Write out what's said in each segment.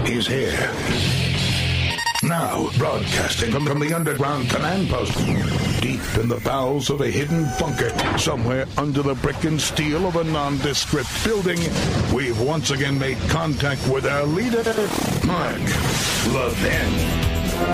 is here. Now, broadcasting from the underground command post, deep in the bowels of a hidden bunker, somewhere under the brick and steel of a nondescript building, we've once again made contact with our leader, Mark Levin.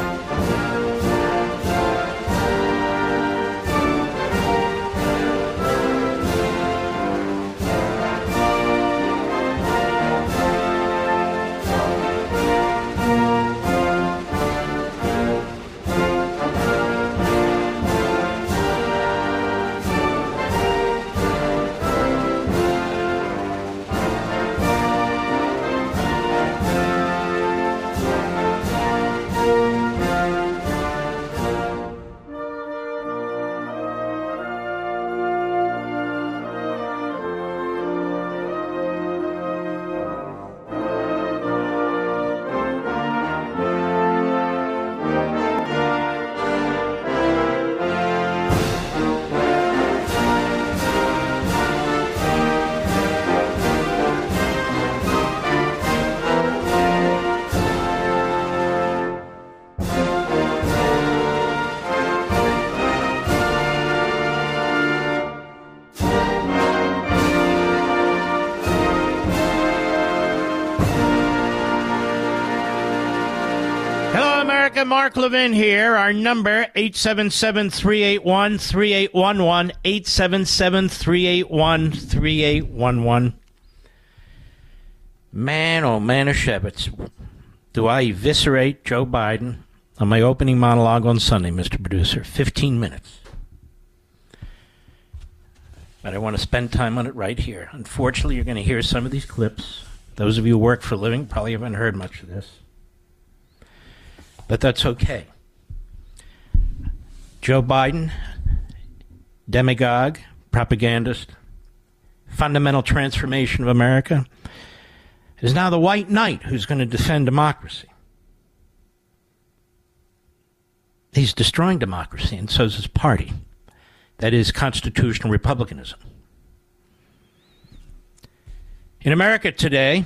Mark Levin here. Our number, 877-381-3811, 877-381-3811. Man, oh man of Shevitz, do I eviscerate Joe Biden on my opening monologue on Sunday, Mr. Producer. 15 minutes. But I want to spend time on it right here. Unfortunately, you're going to hear some of these clips. Those of you who work for a living probably haven't heard much of this. But that's okay. Joe Biden, demagogue, propagandist, fundamental transformation of America, is now the white knight who's going to defend democracy. He's destroying democracy, and so is his party. That is constitutional republicanism. In America today,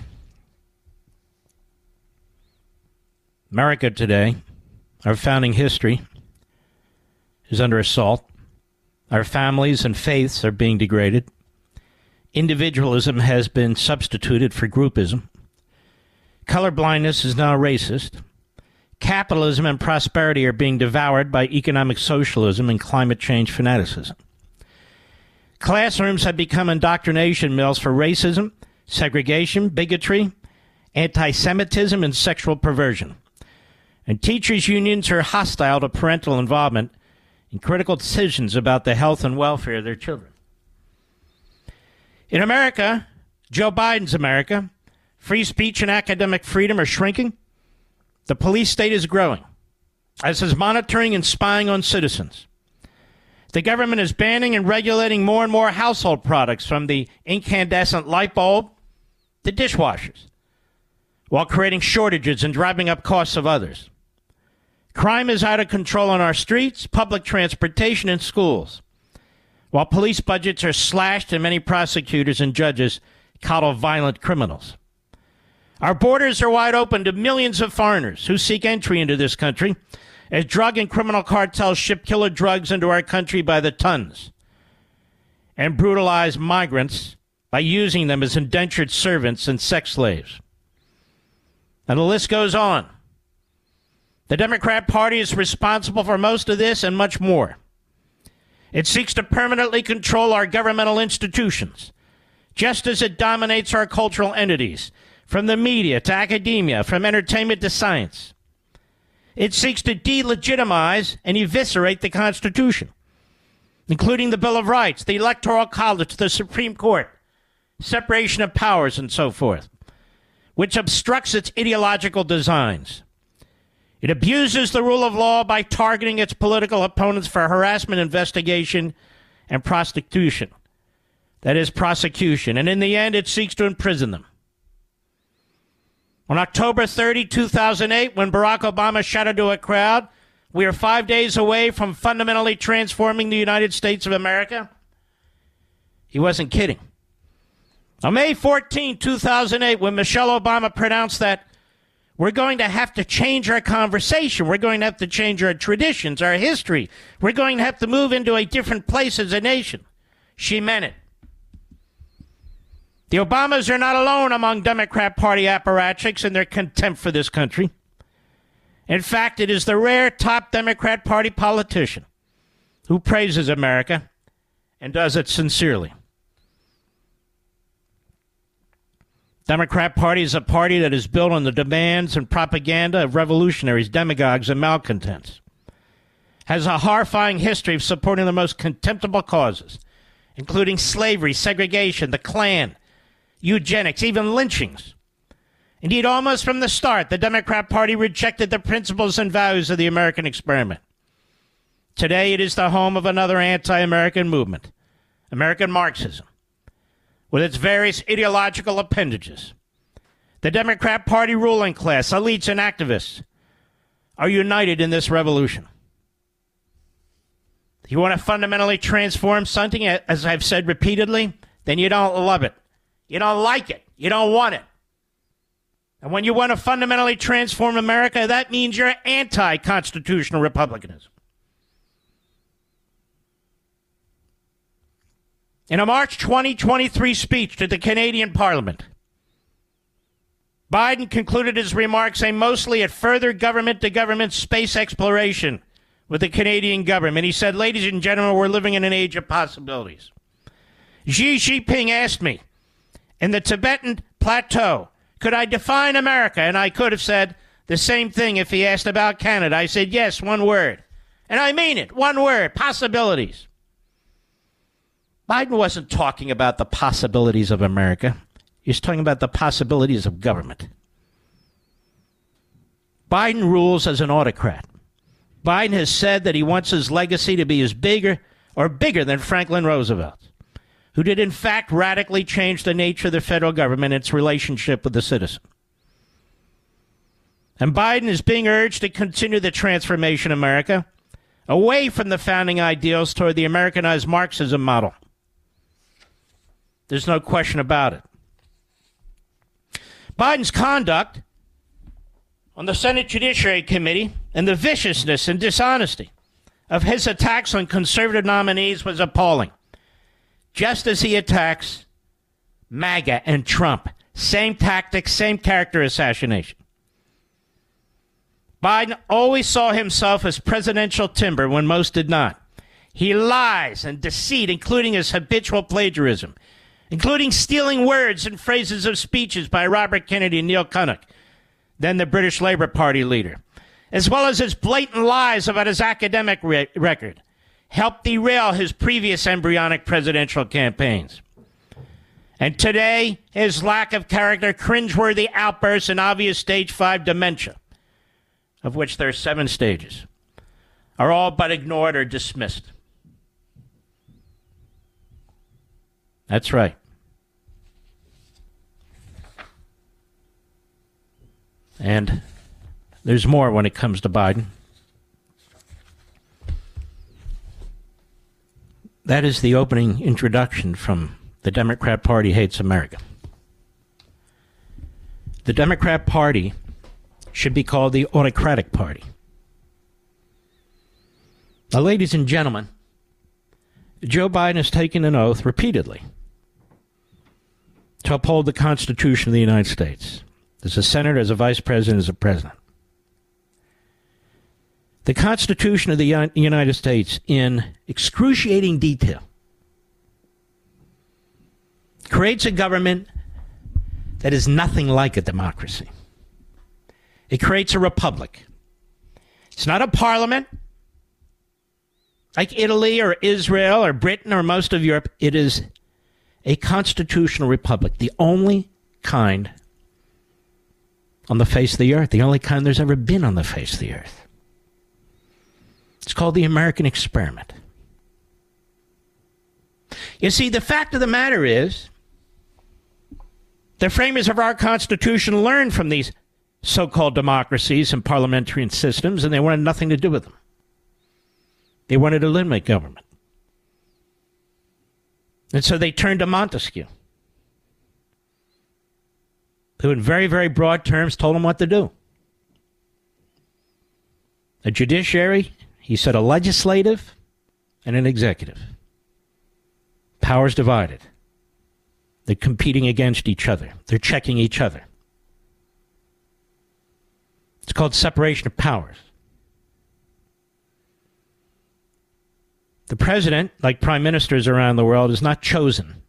our founding history is under assault. Our families and faiths are being degraded. Individualism has been substituted for groupism. Colorblindness is now racist. Capitalism and prosperity are being devoured by economic socialism and climate change fanaticism. Classrooms have become indoctrination mills for racism, segregation, bigotry, anti-Semitism, and sexual perversion. And teachers' unions are hostile to parental involvement in critical decisions about the health and welfare of their children. In America, Joe Biden's America, free speech and academic freedom are shrinking. The police state is growing, as is monitoring and spying on citizens. The government is banning and regulating more and more household products, from the incandescent light bulb to dishwashers, while creating shortages and driving up costs of others. Crime is out of control on our streets, public transportation, and schools, while police budgets are slashed and many prosecutors and judges coddle violent criminals. Our borders are wide open to millions of foreigners who seek entry into this country, as drug and criminal cartels ship killer drugs into our country by the tons and brutalize migrants by using them as indentured servants and sex slaves. And the list goes on. The Democrat Party is responsible for most of this and much more. It seeks to permanently control our governmental institutions, just as it dominates our cultural entities, from the media to academia, from entertainment to science. It seeks to delegitimize and eviscerate the Constitution, including the Bill of Rights, the Electoral College, the Supreme Court, separation of powers, and so forth, which obstructs its ideological designs. It abuses the rule of law by targeting its political opponents for harassment, investigation, and prostitution. That is, prosecution. And in the end, it seeks to imprison them. On October 30, 2008, when Barack Obama shouted to a crowd, "We are 5 days away from fundamentally transforming the United States of America," he wasn't kidding. On May 14, 2008, when Michelle Obama pronounced that We're going to have to change our conversation. We're going to have to change our traditions, our history. We're going to have to move into a different place as a nation. She meant it. The Obamas are not alone among Democrat Party apparatchiks in their contempt for this country. In fact, it is the rare top Democrat Party politician who praises America and does it sincerely. Democrat Party is a party that is built on the demands and propaganda of revolutionaries, demagogues, and malcontents. Has a horrifying history of supporting the most contemptible causes, including slavery, segregation, the Klan, eugenics, even lynchings. Indeed, almost from the start, the Democrat Party rejected the principles and values of the American experiment. Today, it is the home of another anti-American movement, American Marxism, with its various ideological appendages. The Democrat Party ruling class, elites, and activists are united in this revolution. If you want to fundamentally transform something, as I've said repeatedly, then you don't love it. You don't like it. You don't want it. And when you want to fundamentally transform America, that means you're anti-constitutional republicanism. In a March 2023 speech to the Canadian Parliament, Biden concluded his remarks aimed mostly at further government-to-government space exploration with the Canadian government. He said, "Ladies and gentlemen, we're living in an age of possibilities." Xi Jinping asked me, in the Tibetan Plateau, could I define America? And I could have said the same thing if he asked about Canada. I said, yes, one word. And I mean it, one word, possibilities. Biden wasn't talking about the possibilities of America. He was talking about the possibilities of government. Biden rules as an autocrat. Biden has said that he wants his legacy to be as bigger than Franklin Roosevelt's, who did in fact radically change the nature of the federal government and its relationship with the citizen. And Biden is being urged to continue the transformation of America away from the founding ideals toward the Americanized Marxism model. There's no question about it. Biden's conduct on the Senate Judiciary Committee and the viciousness and dishonesty of his attacks on conservative nominees was appalling. Just as he attacks MAGA and Trump. Same tactics, same character assassination. Biden always saw himself as presidential timber when most did not. He lies and deceit, including his habitual plagiarism, including stealing words and phrases of speeches by Robert Kennedy and Neil Kinnock, then the British Labour Party leader, as well as his blatant lies about his academic record, helped derail his previous embryonic presidential campaigns. And today, his lack of character, cringeworthy outbursts, and obvious stage 5 dementia, of which there are 7 stages, are all but ignored or dismissed. That's right. And there's more when it comes to Biden. That is the opening introduction from The Democrat Party Hates America. The Democrat Party should be called the Autocratic Party. Now, ladies and gentlemen, Joe Biden has taken an oath repeatedly to uphold the Constitution of the United States. As a senator, as a vice president, as a president. The Constitution of the United States, in excruciating detail, creates a government that is nothing like a democracy. It creates a republic. It's not a parliament like Italy or Israel or Britain or most of Europe. It is a constitutional republic, the only kind on the face of the earth, the only kind there's ever been on the face of the earth. It's called the American experiment. You see, the fact of the matter is, the framers of our Constitution learned from these so-called democracies and parliamentary systems, and they wanted nothing to do with them. They wanted to eliminate government. And so they turned to Montesquieu, who in very, very broad terms told them what to do. a judiciary, he said a legislative, and an executive. Powers divided. They're competing against each other. They're checking each other. It's called separation of powers. The president, like prime ministers around the world, is not chosen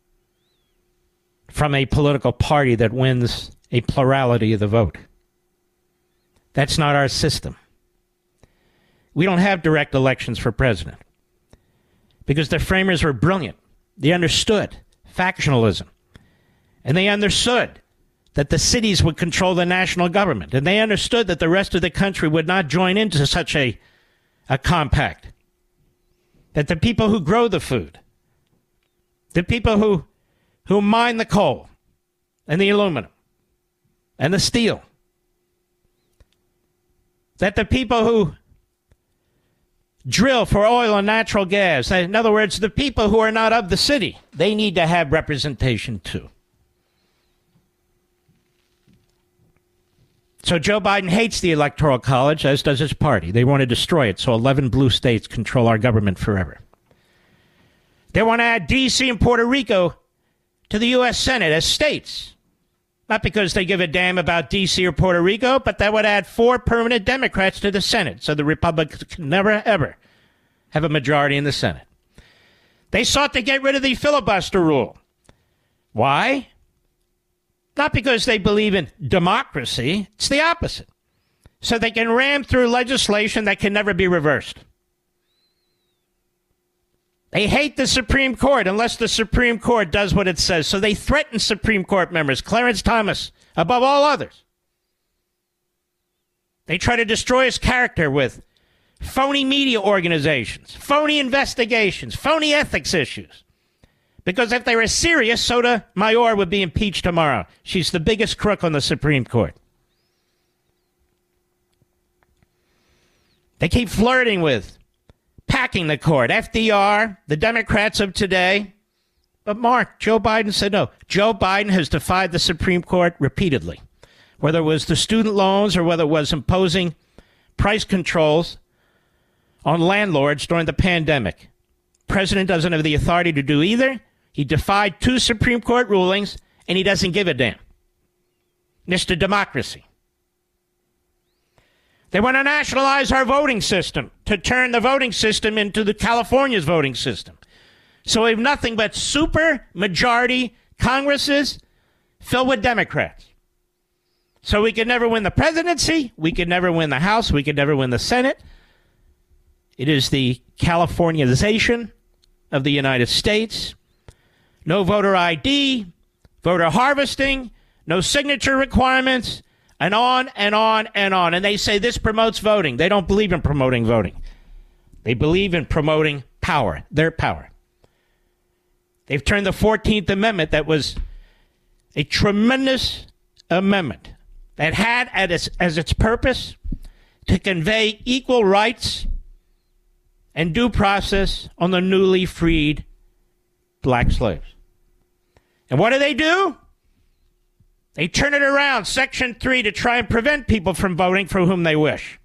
from a political party that wins a plurality of the vote. That's not our system. We don't have direct elections for president because the framers were brilliant. They understood factionalism, and they understood that the cities would control the national government, and they understood that the rest of the country would not join into such a compact, that the people who grow the food, the people who mine the coal and the aluminum and the steel, that the people who drill for oil and natural gas, in other words, the people who are not of the city, they need to have representation too. So Joe Biden hates the Electoral College, as does his party. They want to destroy it so 11 blue states control our government forever. They want to add D.C. and Puerto Rico to the U.S. Senate as states. Not because they give a damn about D.C. or Puerto Rico, but that would add 4 permanent Democrats to the Senate, so the Republicans can never, ever have a majority in the Senate. They sought to get rid of the filibuster rule. Why? Not because they believe in democracy. It's the opposite. So they can ram through legislation that can never be reversed. They hate the Supreme Court unless the Supreme Court does what it says. So they threaten Supreme Court members, Clarence Thomas, above all others. They try to destroy his character with phony media organizations, phony investigations, phony ethics issues. Because if they were serious, Sotomayor would be impeached tomorrow. She's the biggest crook on the Supreme Court. They keep flirting with packing the court. FDR, the Democrats of today. But Mark, Joe Biden said no. Joe Biden has defied the Supreme Court repeatedly. Whether it was the student loans or whether it was imposing price controls on landlords during the pandemic. President doesn't have the authority to do either. He defied 2 Supreme Court rulings, and he doesn't give a damn. Mr. Democracy. They want to nationalize our voting system, to turn the voting system into the California's voting system. So we have nothing but super majority Congresses filled with Democrats. So we could never win the presidency, we could never win the House, we could never win the Senate. It is the Californiazation of the United States. No voter ID, voter harvesting, no signature requirements, and on and on and on. And they say this promotes voting. They don't believe in promoting voting. They believe in promoting power, their power. They've turned the 14th Amendment, that was a tremendous amendment that had as its purpose to convey equal rights and due process on the newly freed black slaves. And what do? They turn it around, Section 3, to try and prevent people from voting for whom they wish.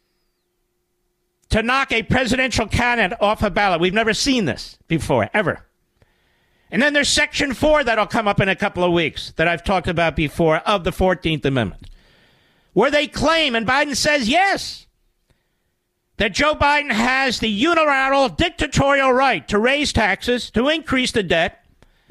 To knock a presidential candidate off a ballot. We've never seen this before, ever. And then there's Section 4 that'll come up in a couple of weeks that I've talked about before of the 14th Amendment, where they claim, and Biden says yes, that Joe Biden has the unilateral dictatorial right to raise taxes, to increase the debt,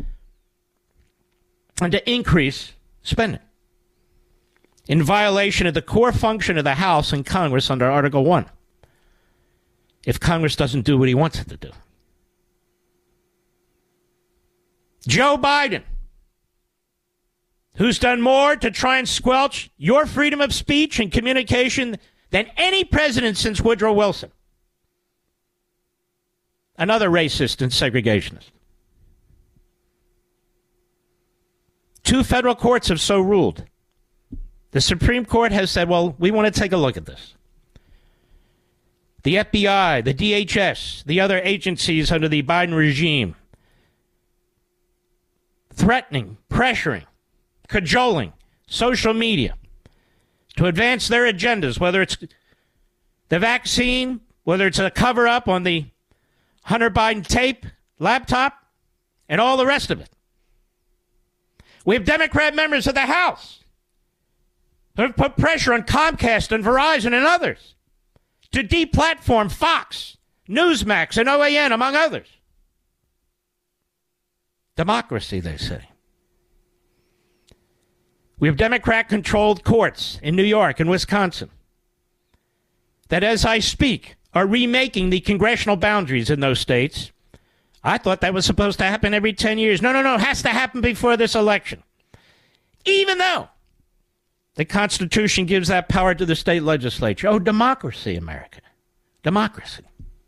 and to increase spending in violation of the core function of the House and Congress under Article 1. If Congress doesn't do what he wants it to do. Joe Biden, who's done more to try and squelch your freedom of speech and communication than any president since Woodrow Wilson. Another racist and segregationist. 2 federal courts have so ruled. The Supreme Court has said, well, we want to take a look at this. The FBI, the DHS, the other agencies under the Biden regime, threatening, pressuring, cajoling social media to advance their agendas, whether it's the vaccine, whether it's a cover-up on the Hunter Biden tape, laptop, and all the rest of it. We have Democrat members of the House who have put pressure on Comcast and Verizon and others to deplatform Fox, Newsmax, and OAN, among others. Democracy, they say. We have Democrat-controlled courts in New York and Wisconsin that, as I speak, are remaking the congressional boundaries in those states. I thought that was supposed to happen every 10 years. No, it has to happen before this election. Even though the Constitution gives that power to the state legislature. Oh, democracy, America. Democracy.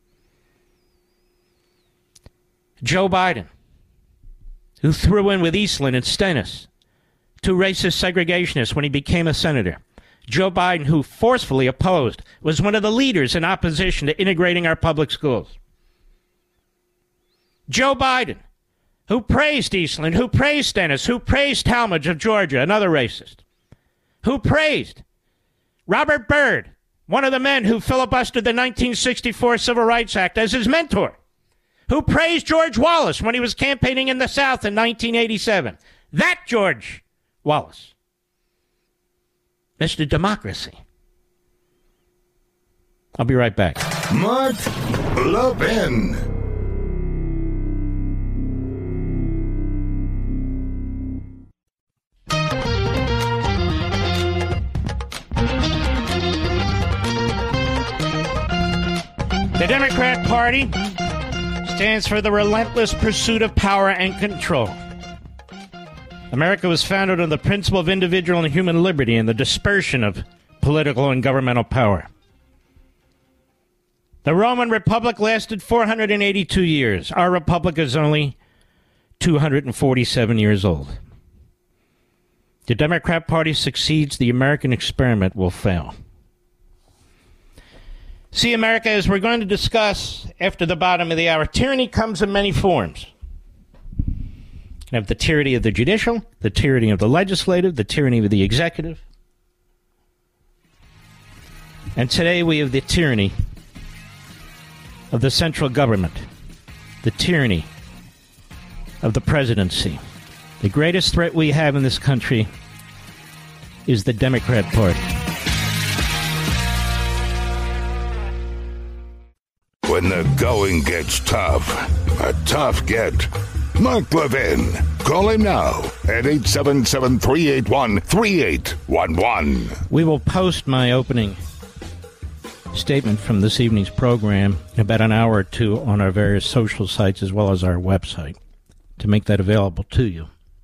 Joe Biden, who threw in with Eastland and Stennis, two racist segregationists when he became a senator. Joe Biden, who forcefully opposed, was one of the leaders in opposition to integrating our public schools. Joe Biden, who praised Eastland, who praised Stennis, who praised Talmadge of Georgia, another racist, who praised Robert Byrd, one of the men who filibustered the 1964 Civil Rights Act, as his mentor, who praised George Wallace when he was campaigning in the South in 1987. That George Wallace. Mr. Democracy. I'll be right back. Mark Levin. The Democrat Party stands for the relentless pursuit of power and control. America was founded on the principle of individual and human liberty and the dispersion of political and governmental power. The Roman Republic lasted 482 years. Our republic is only 247 years old. The Democrat Party succeeds, the American experiment will fail. See, America, as we're going to discuss after the bottom of the hour, tyranny comes in many forms. You have the tyranny of the judicial, the tyranny of the legislative, the tyranny of the executive. And today we have the tyranny of the central government, the tyranny of the presidency. The greatest threat we have in this country is the Democrat Party. When the going gets tough, a tough get. Mark Levin. Call him now at 877-381-3811. We will post my opening statement from this evening's program in about an hour or two on our various social sites as well as our website to make that available to you.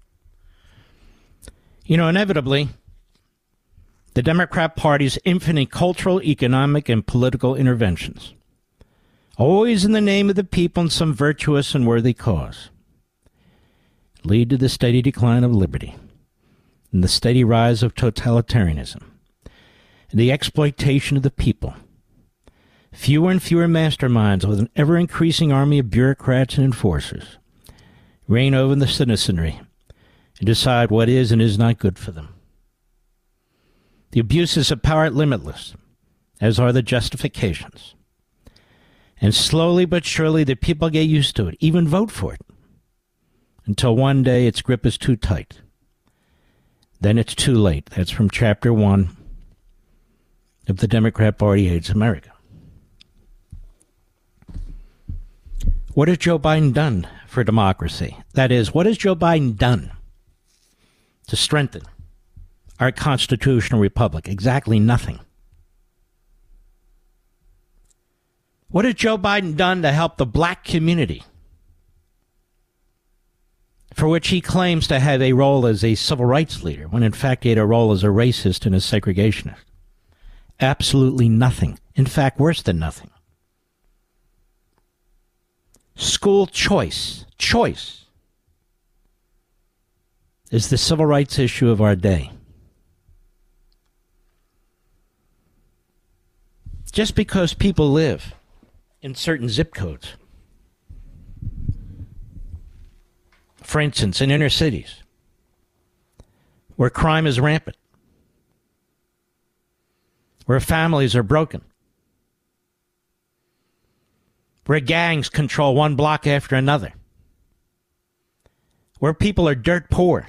You know, inevitably, the Democrat Party's infinite cultural, economic, and political interventions, always in the name of the people and some virtuous and worthy cause, lead to the steady decline of liberty and the steady rise of totalitarianism and the exploitation of the people. Fewer and fewer masterminds with an ever-increasing army of bureaucrats and enforcers reign over the citizenry and decide what is and is not good for them. The abuses of power are limitless, as are the justifications. And slowly but surely the people get used to it, even vote for it, until one day its grip is too tight. Then it's too late. That's from Chapter 1 of The Democrat Party Hates America. What has Joe Biden done for democracy? That is, what has Joe Biden done to strengthen our constitutional republic? Exactly nothing. What has Joe Biden done to help the black community, for which he claims to have a role as a civil rights leader, when in fact he had a role as a racist and a segregationist? Absolutely nothing. In fact, worse than nothing. School choice is the civil rights issue of our day. Just because people live in certain zip codes, for instance, in inner cities, where crime is rampant, where families are broken, where gangs control one block after another, where people are dirt poor.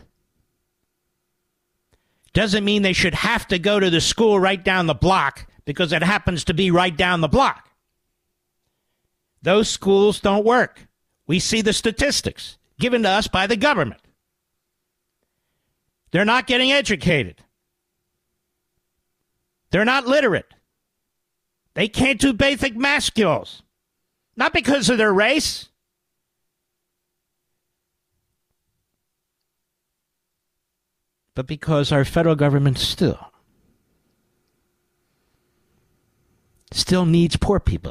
Doesn't mean they should have to go to the school right down the block because it happens to be right down the block. Those schools don't work. We see the statistics given to us by the government. They're not getting educated. They're not literate. They can't do basic math skills. Not because of their race. But because our federal government still needs poor people.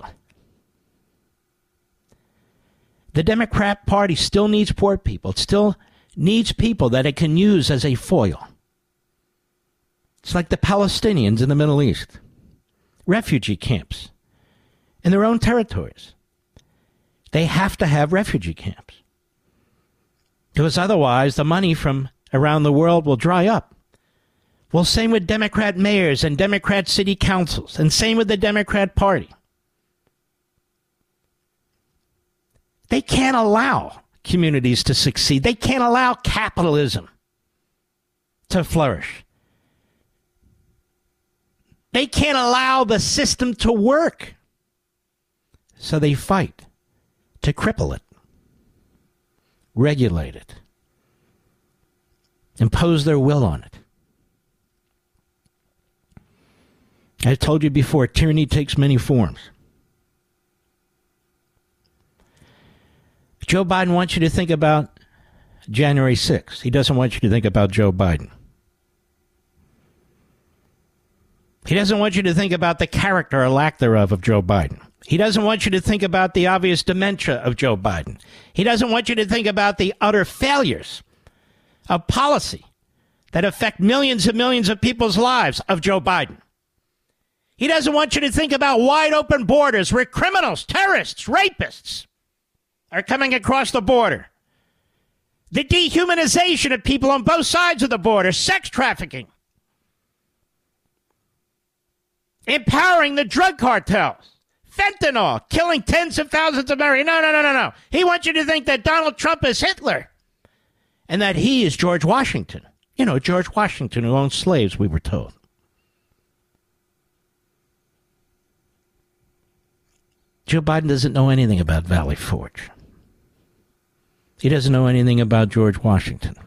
The Democrat Party still needs poor people. It still needs people that it can use as a foil. It's like the Palestinians in the Middle East. Refugee camps in their own territories. They have to have refugee camps. Because otherwise the money from around the world will dry up. Well, same with Democrat mayors and Democrat city councils, and same with the Democrat Party. They can't allow communities to succeed. They can't allow capitalism to flourish. They can't allow the system to work. So they fight to cripple it, regulate it, impose their will on it. I told you before, tyranny takes many forms. Joe Biden wants you to think about January 6th. He doesn't want you to think about Joe Biden. He doesn't want you to think about the character or lack thereof of Joe Biden. He doesn't want you to think about the obvious dementia of Joe Biden. He doesn't want you to think about the utter failures of policy that affect millions and millions of people's lives of Joe Biden. He doesn't want you to think about wide open borders where criminals, terrorists, rapists are coming across the border. The dehumanization of people on both sides of the border, sex trafficking. Empowering the drug cartels. Fentanyl, killing tens of thousands of Americans. No. He wants you to think that Donald Trump is Hitler and that he is George Washington. You know, George Washington who owned slaves, we were told. Joe Biden doesn't know anything about Valley Forge. He doesn't know anything about George Washington.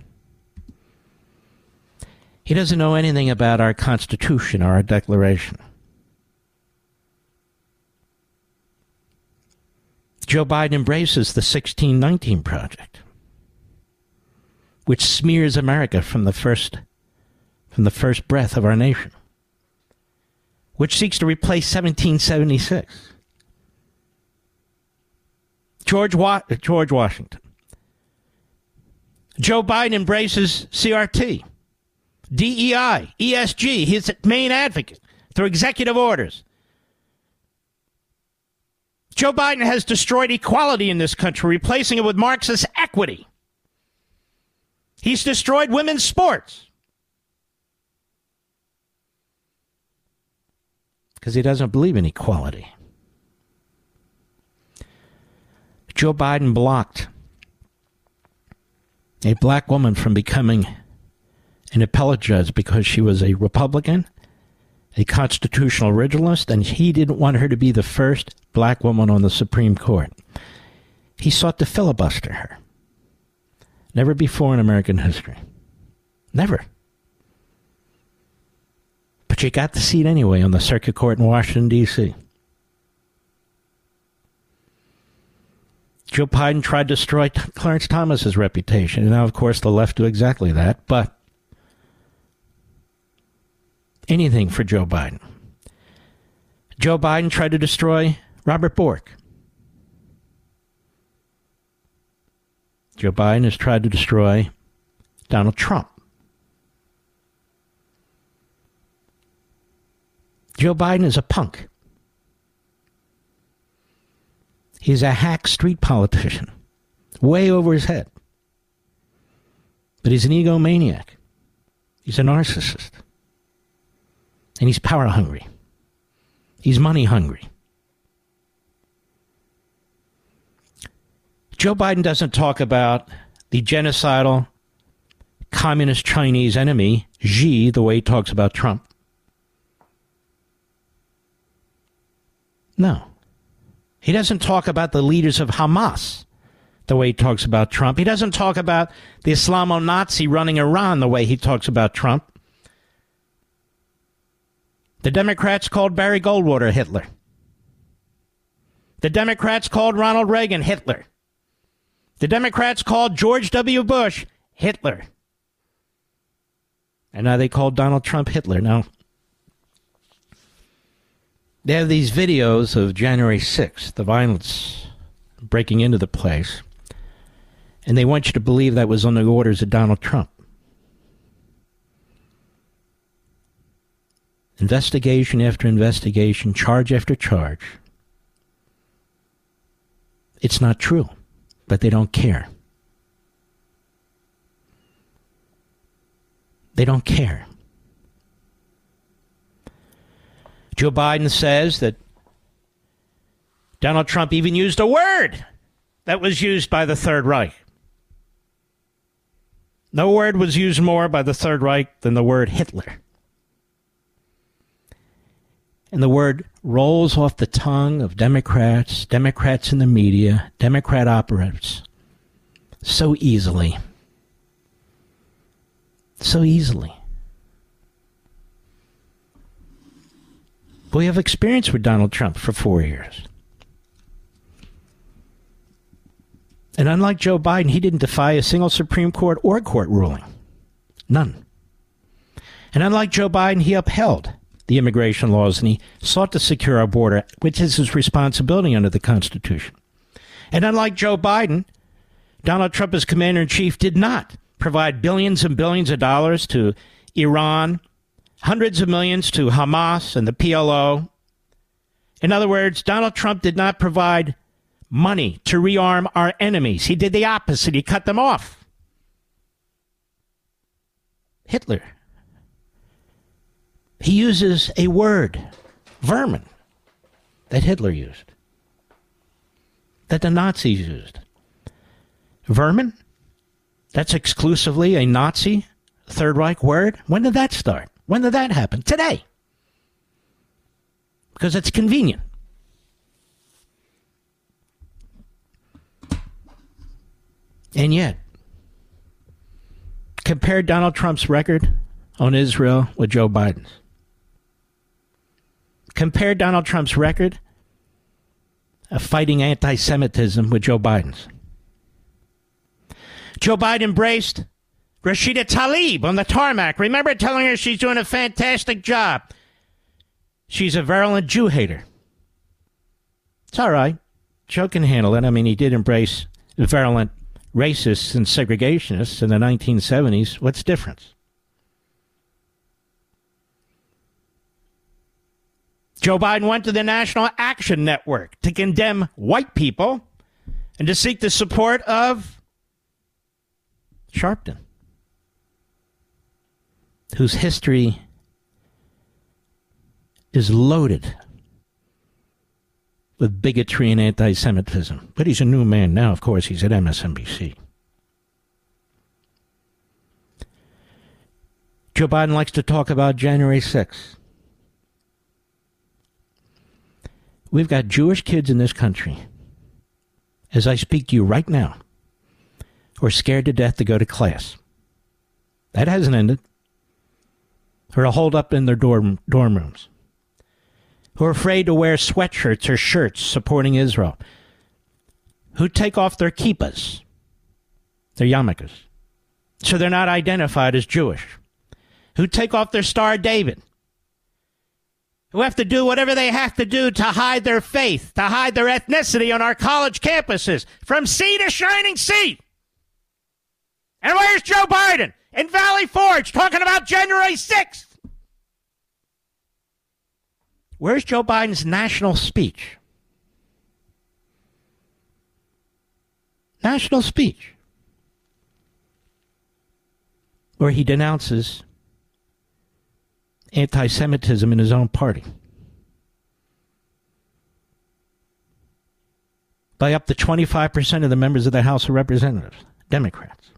He doesn't know anything about our Constitution or our Declaration. Joe Biden embraces the 1619 Project, which smears America from the first breath of our nation, which seeks to replace 1776. George Washington. Joe Biden embraces CRT, DEI, ESG, his main advocate, through executive orders. Joe Biden has destroyed equality in this country, replacing it with Marxist equity. He's destroyed women's sports. Because he doesn't believe in equality. Joe Biden blocked a black woman from becoming an appellate judge because she was a Republican, a constitutional originalist, and he didn't want her to be the first black woman on the Supreme Court. He sought to filibuster her. Never before in American history. Never. But you got the seat anyway on the Circuit Court in Washington, D.C. Joe Biden tried to destroy Clarence Thomas's reputation. And now, of course, the left do exactly that. But anything for Joe Biden. Joe Biden tried to destroy Robert Bork. Joe Biden has tried to destroy Donald Trump. Joe Biden is a punk. He's a hack street politician, way over his head. But he's an egomaniac. He's a narcissist. And he's power hungry. He's money hungry. Joe Biden doesn't talk about the genocidal communist Chinese enemy, Xi, the way he talks about Trump. No. He doesn't talk about the leaders of Hamas the way he talks about Trump. He doesn't talk about the Islamo-Nazi running Iran the way he talks about Trump. The Democrats called Barry Goldwater Hitler. The Democrats called Ronald Reagan Hitler. The Democrats called George W. Bush Hitler. And now they call Donald Trump Hitler. Now, they have these videos of January 6th, the violence breaking into the place. And they want you to believe that was on the orders of Donald Trump. Investigation after investigation, charge after charge. It's not true, but they don't care. They don't care. Joe Biden says that Donald Trump even used a word that was used by the Third Reich. No word was used more by the Third Reich than the word Hitler. And the word rolls off the tongue of Democrats in the media, Democrat operatives, so easily. So easily. We have experience with Donald Trump for 4 years. And unlike Joe Biden, he didn't defy a single Supreme Court or court ruling. None. And unlike Joe Biden, he upheld the immigration laws and he sought to secure our border, which is his responsibility under the Constitution. And unlike Joe Biden, Donald Trump as commander-in-chief did not provide billions and billions of dollars to Iran, hundreds of millions to Hamas and the PLO. In other words, Donald Trump did not provide money to rearm our enemies. He did the opposite. He cut them off. Hitler. He uses a word, vermin, that Hitler used, that the Nazis used. Vermin? That's exclusively a Nazi Third Reich word? When did that start? When did that happen? Today. Because it's convenient. And yet, compare Donald Trump's record on Israel with Joe Biden's. Compare Donald Trump's record of fighting anti-Semitism with Joe Biden's. Joe Biden embraced Rashida Tlaib on the tarmac. Remember telling her she's doing a fantastic job. She's a virulent Jew hater. It's all right. Joe can handle it. I mean, he did embrace virulent racists and segregationists in the 1970s. What's the difference? Joe Biden went to the National Action Network to condemn white people and to seek the support of Sharpton, whose history is loaded with bigotry and anti-Semitism. But he's a new man now, of course. He's at MSNBC. Joe Biden likes to talk about January 6th. We've got Jewish kids in this country, as I speak to you right now, who are scared to death to go to class. That hasn't ended. Who are holed up in their dorm rooms. Who are afraid to wear sweatshirts or shirts supporting Israel. Who take off their kippahs, their yarmulkes, so they're not identified as Jewish. Who take off their Star of David. Who have to do whatever they have to do to hide their faith, to hide their ethnicity on our college campuses, from sea to shining sea. And where's Joe Biden? In Valley Forge, talking about January 6th. Where's Joe Biden's national speech? National speech. Where he denounces anti-Semitism in his own party. by up to 25% of the members of the House of Representatives, Democrats.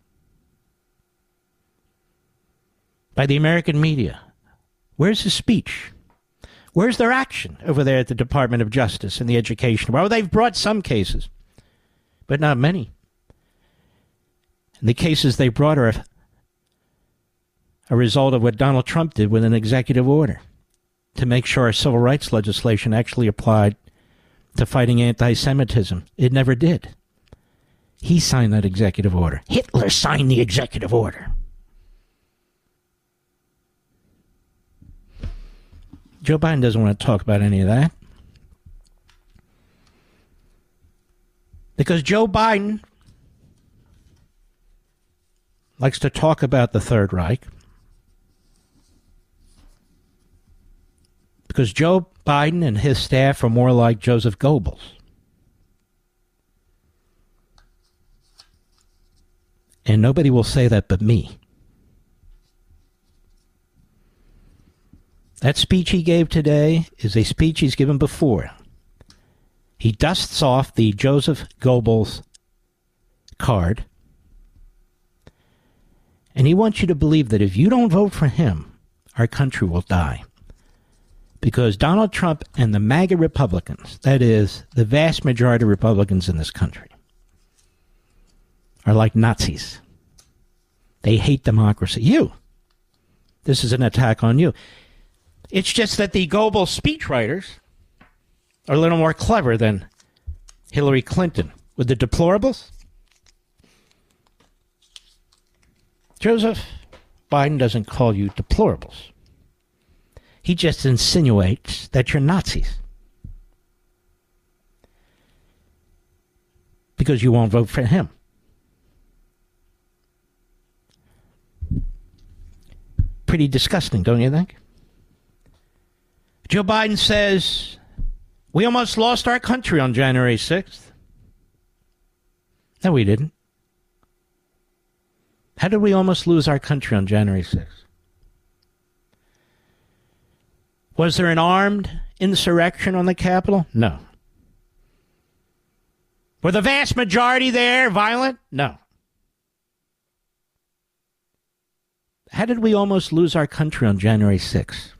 By the American media. Where's his speech? Where's their action over there at the Department of Justice and the Education? Well, they've brought some cases, but not many. And the cases they brought are a result of what Donald Trump did with an executive order to make sure our civil rights legislation actually applied to fighting anti-Semitism. It never did. He signed that executive order. Hitler signed the executive order. Joe Biden doesn't want to talk about any of that. Because Joe Biden likes to talk about the Third Reich. Because Joe Biden and his staff are more like Joseph Goebbels. And nobody will say that but me. That speech he gave today is a speech he's given before. He dusts off the Joseph Goebbels card. And he wants you to believe that if you don't vote for him, our country will die. Because Donald Trump and the MAGA Republicans, that is, the vast majority of Republicans in this country, are like Nazis. They hate democracy. You. This is an attack on you. It's just that the Goebbels speechwriters are a little more clever than Hillary Clinton with the deplorables. Joseph Biden doesn't call you deplorables. He just insinuates that you're Nazis. Because you won't vote for him. Pretty disgusting, don't you think? Joe Biden says, we almost lost our country on January 6th. No, we didn't. How did we almost lose our country on January 6th? Was there an armed insurrection on the Capitol? No. Were the vast majority there violent? No. How did we almost lose our country on January 6th?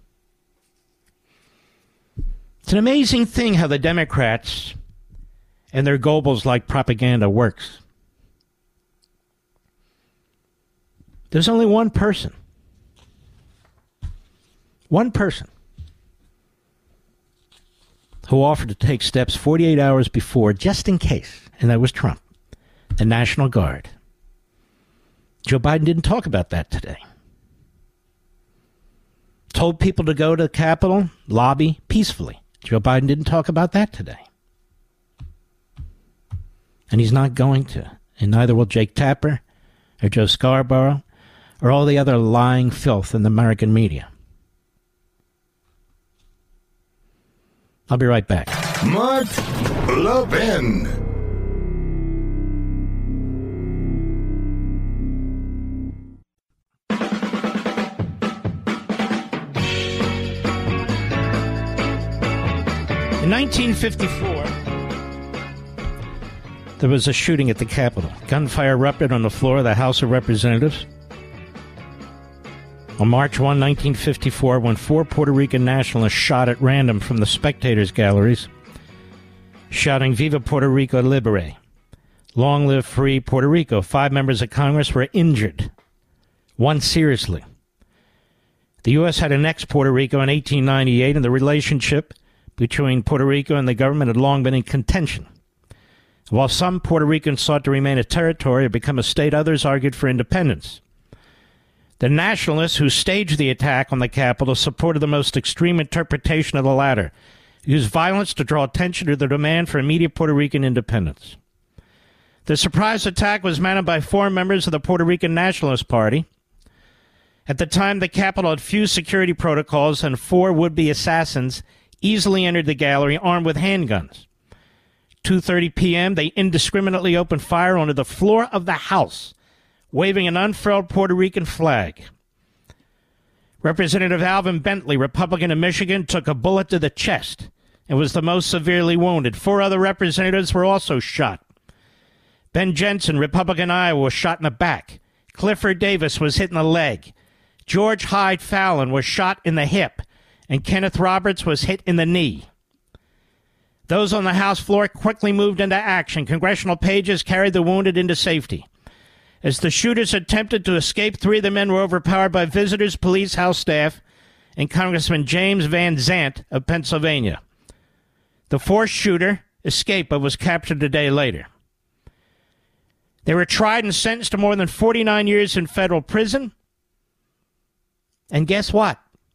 It's an amazing thing how the Democrats and their Goebbels-like propaganda works. There's only one person who offered to take steps 48 hours before, just in case, and that was Trump, the National Guard. Joe Biden didn't talk about that today. Told people to go to the Capitol, lobby peacefully. Joe Biden didn't talk about that today. And he's not going to. And neither will Jake Tapper or Joe Scarborough or all the other lying filth in the American media. I'll be right back. Mark Levin. In 1954, there was a shooting at the Capitol. Gunfire erupted on the floor of the House of Representatives. On March 1, 1954, when 4 Puerto Rican nationalists shot at random from the spectators' galleries, shouting, "Viva Puerto Rico Libre! Long live free Puerto Rico." 5 members of Congress were injured, 1 seriously. The U.S. had annexed Puerto Rico in 1898, and the relationship between Puerto Rico and the government had long been in contention. While some Puerto Ricans sought to remain a territory or become a state, others argued for independence. The nationalists who staged the attack on the Capitol supported the most extreme interpretation of the latter, used violence to draw attention to the demand for immediate Puerto Rican independence. The surprise attack was mounted by 4 members of the Puerto Rican Nationalist Party. At the time, the Capitol had few security protocols, and 4 would-be assassins easily entered the gallery armed with handguns. 2:30 p.m., they indiscriminately opened fire onto the floor of the House, waving an unfurled Puerto Rican flag. Representative Alvin Bentley, Republican of Michigan, took a bullet to the chest and was the most severely wounded. 4 other representatives were also shot. Ben Jensen, Republican Iowa, was shot in the back. Clifford Davis was hit in the leg. George Hyde Fallon was shot in the hip, and Kenneth Roberts was hit in the knee. Those on the House floor quickly moved into action. Congressional pages carried the wounded into safety. As the shooters attempted to escape, 3 of the men were overpowered by visitors, police, House staff, and Congressman James Van Zandt of Pennsylvania. The 4th shooter escaped but was captured a day later. They were tried and sentenced to more than 49 years in federal prison. And guess what?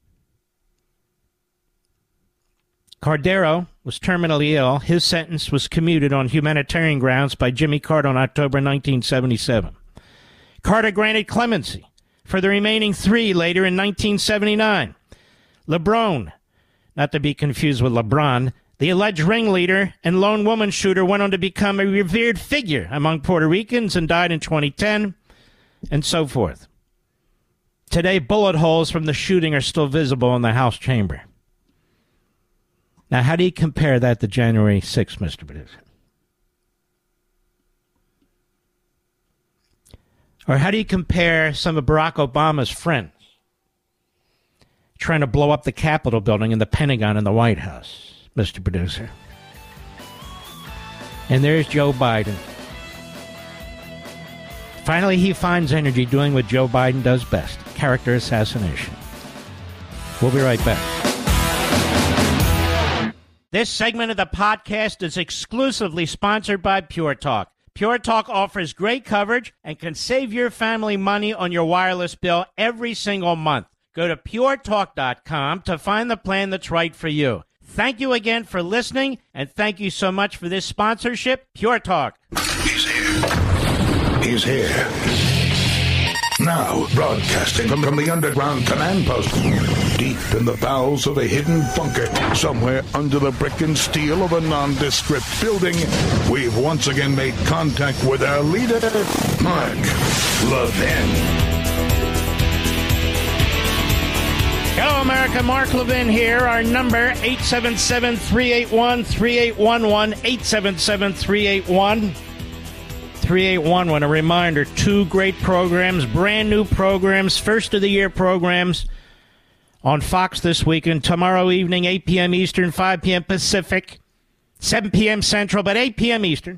Cordero was terminally ill. His sentence was commuted on humanitarian grounds by Jimmy Carter on October 1977. Carter granted clemency for the remaining 3 later in 1979. LeBron, not to be confused with LeBron, the alleged ringleader and lone woman shooter, went on to become a revered figure among Puerto Ricans and died in 2010, and so forth. Today, bullet holes from the shooting are still visible in the House chamber. Now, how do you compare that to January 6th, Mr. Producer? Or how do you compare some of Barack Obama's friends trying to blow up the Capitol building and the Pentagon and the White House, Mr. Producer? And there's Joe Biden. Finally, he finds energy doing what Joe Biden does best, character assassination. We'll be right back. This segment of the podcast is exclusively sponsored by Pure Talk. Pure Talk offers great coverage and can save your family money on your wireless bill every single month. Go to puretalk.com to find the plan that's right for you. Thank you again for listening, and thank you so much for this sponsorship, Pure Talk. He's here. He's here. Now, broadcasting from the underground command post, deep in the bowels of a hidden bunker, somewhere under the brick and steel of a nondescript building, we've once again made contact with our leader, Mark Levin. Hello, America. Mark Levin here. Our number, 877-381-3811, 877-381-3811. A reminder, 2 great programs, brand new programs, first of the year programs on Fox this weekend. Tomorrow evening, 8 p.m. Eastern, 5 p.m. Pacific, 7 p.m. Central, but 8 p.m. Eastern.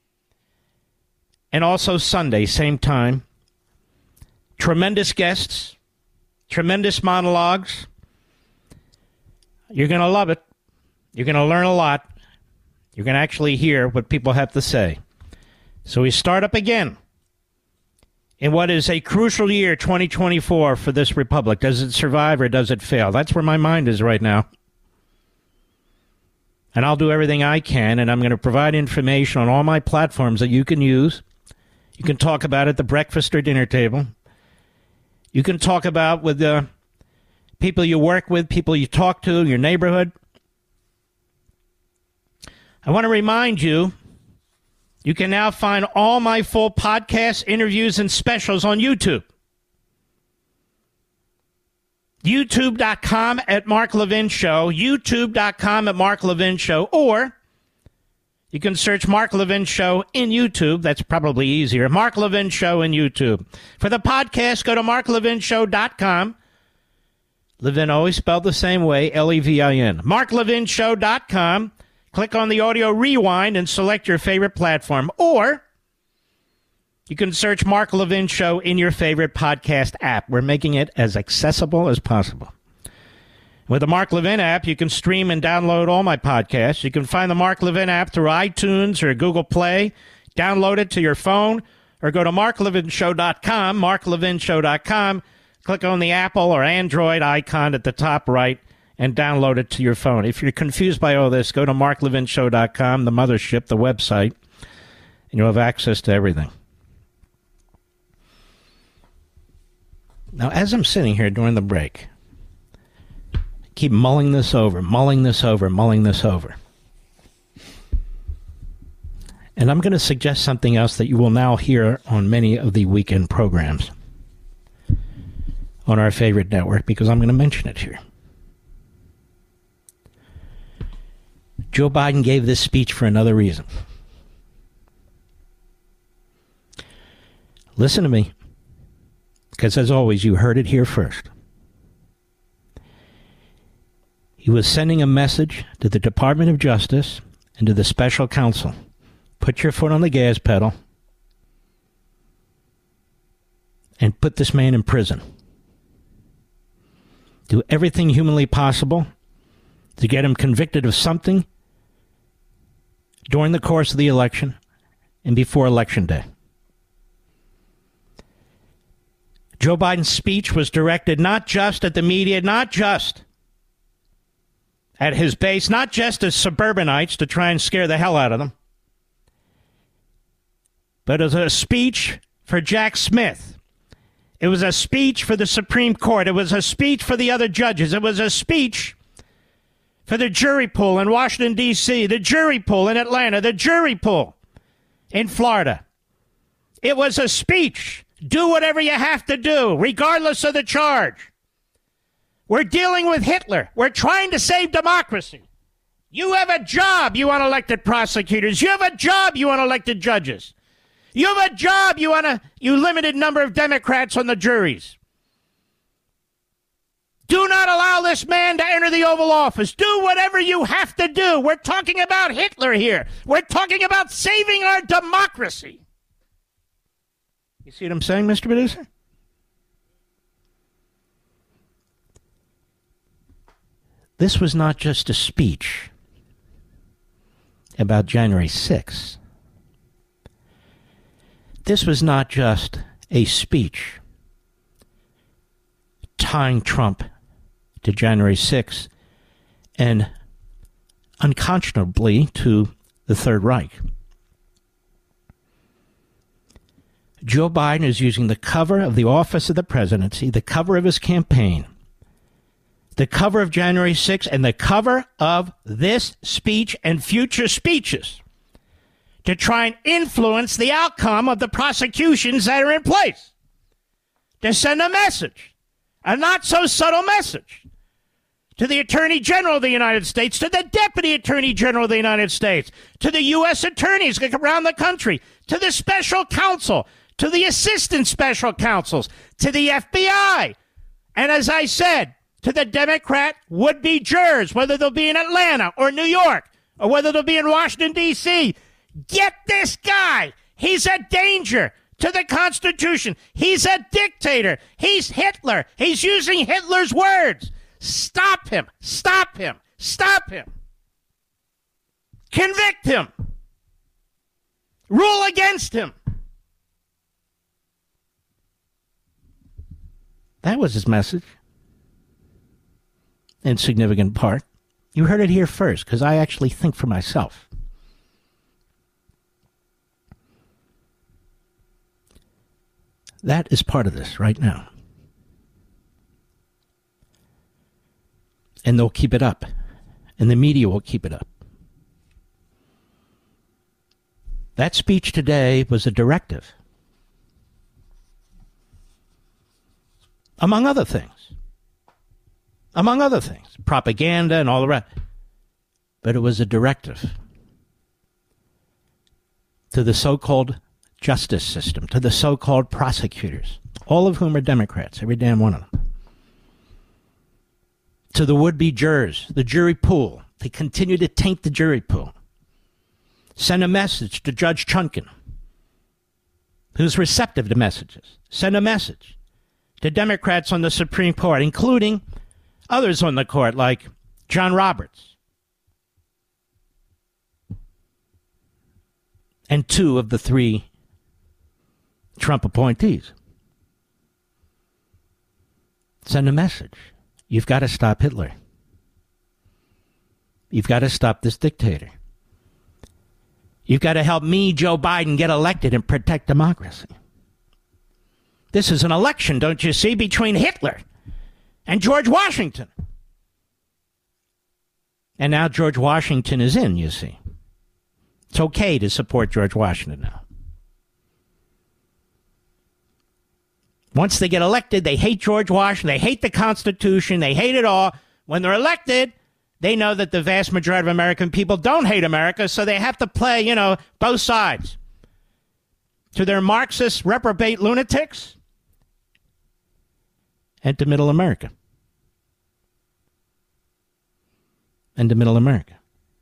And also Sunday, same time. Tremendous guests, tremendous monologues. You're going to love it. You're going to learn a lot. You're going to actually hear what people have to say. So we start up again in what is a crucial year, 2024, for this republic. Does it survive or does it fail? That's where my mind is right now. And I'll do everything I can, and I'm going to provide information on all my platforms that you can use. You can talk about at the breakfast or dinner table. You can talk about with the people you work with, people you talk to, your neighborhood. I want to remind you, you can now find all my full podcasts, interviews, and specials on YouTube. YouTube.com at Mark Levin Show, YouTube.com at Mark Levin Show, or you can search Mark Levin Show in YouTube. That's probably easier. Mark Levin Show in YouTube. For the podcast, go to marklevinshow.com. Levin always spelled the same way, Levin. marklevinshow.com. Click on the audio rewind and select your favorite platform. Or you can search Mark Levin Show in your favorite podcast app. We're making it as accessible as possible. With the Mark Levin app, you can stream and download all my podcasts. You can find the Mark Levin app through iTunes or Google Play. Download it to your phone or go to marklevinshow.com, marklevinshow.com. Click on the Apple or Android icon at the top right and download it to your phone. If you're confused by all this, go to marklevinshow.com, the mothership, the website, and you'll have access to everything. Now, as I'm sitting here during the break, I keep mulling this over. And I'm going to suggest something else that you will now hear on many of the weekend programs on our favorite network, because I'm going to mention it here. Joe Biden gave this speech for another reason. Listen to me, because as always, you heard it here first. He was sending a message to the Department of Justice and to the special counsel. Put your foot on the gas pedal and put this man in prison. Do everything humanly possible to get him convicted of something during the course of the election and before Election Day. Joe Biden's speech was directed not just at the media, not just at his base, not just as suburbanites to try and scare the hell out of them, but as a speech for Jack Smith. It was a speech for the Supreme Court. It was a speech for the other judges. It was a speech for the jury pool in Washington, D.C., the jury pool in Atlanta, the jury pool in Florida. It was a speech. Do whatever you have to do, regardless of the charge. We're dealing with Hitler. We're trying to save democracy. You have a job, you want elected prosecutors. You have a job, you want elected judges. You have a job, you limited number of Democrats on the juries. Do not allow this man to enter the Oval Office. Do whatever you have to do. We're talking about Hitler here. We're talking about saving our democracy. You see what I'm saying, Mr. Producer? This was not just a speech about January 6th. This was not just a speech tying Trump to January 6th and unconscionably to the Third Reich. Joe Biden is using the cover of the office of the presidency, the cover of his campaign, the cover of January 6th, and the cover of this speech and future speeches to try and influence the outcome of the prosecutions that are in place, to send a message, a not-so-subtle message, to the Attorney General of the United States, to the Deputy Attorney General of the United States, to the U.S. attorneys around the country, to the special counsel, to the assistant special counsels, to the FBI, and as I said, to the Democrat would-be jurors, whether they'll be in Atlanta or New York, or whether they'll be in Washington, D.C. Get this guy. He's a danger to the Constitution. He's a dictator. He's Hitler. He's using Hitler's words. Stop him. Stop him. Stop him. Convict him. Rule against him. That was his message. In significant part. You heard it here first, because I actually think for myself. That is part of this right now. And they'll keep it up. And the media will keep it up. That speech today was a directive. Among other things. Among other things. Propaganda and all the rest. But it was a directive to the so-called justice system, to the so-called prosecutors, all of whom are Democrats, every damn one of them. To the would-be jurors, the jury pool. They continue to taint the jury pool. Send a message to Judge Chutkan, who's receptive to messages. Send a message to Democrats on the Supreme Court, including others on the court like John Roberts and 2 of the 3 Trump appointees. Send a message. You've got to stop Hitler. You've got to stop this dictator. You've got to help me, Joe Biden, get elected and protect democracy. This is an election, don't you see, between Hitler and George Washington. And now George Washington is in, you see. It's okay to support George Washington now. Once they get elected, they hate George Washington, they hate the Constitution, they hate it all. When they're elected, They know that the vast majority of American people don't hate America, so they have to play, both sides. To their Marxist reprobate lunatics and to middle America. And to middle America.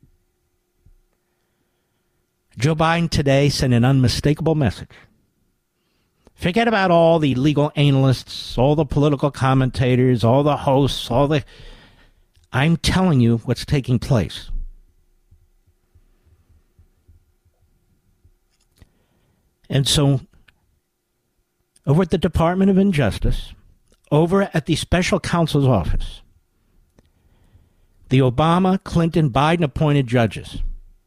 Joe Biden today sent an unmistakable message. Forget about all the legal analysts, all the political commentators, all the hosts, I'm telling you what's taking place. And so, over at the Department of Injustice, over at the special counsel's office, the Obama, Clinton, Biden appointed judges,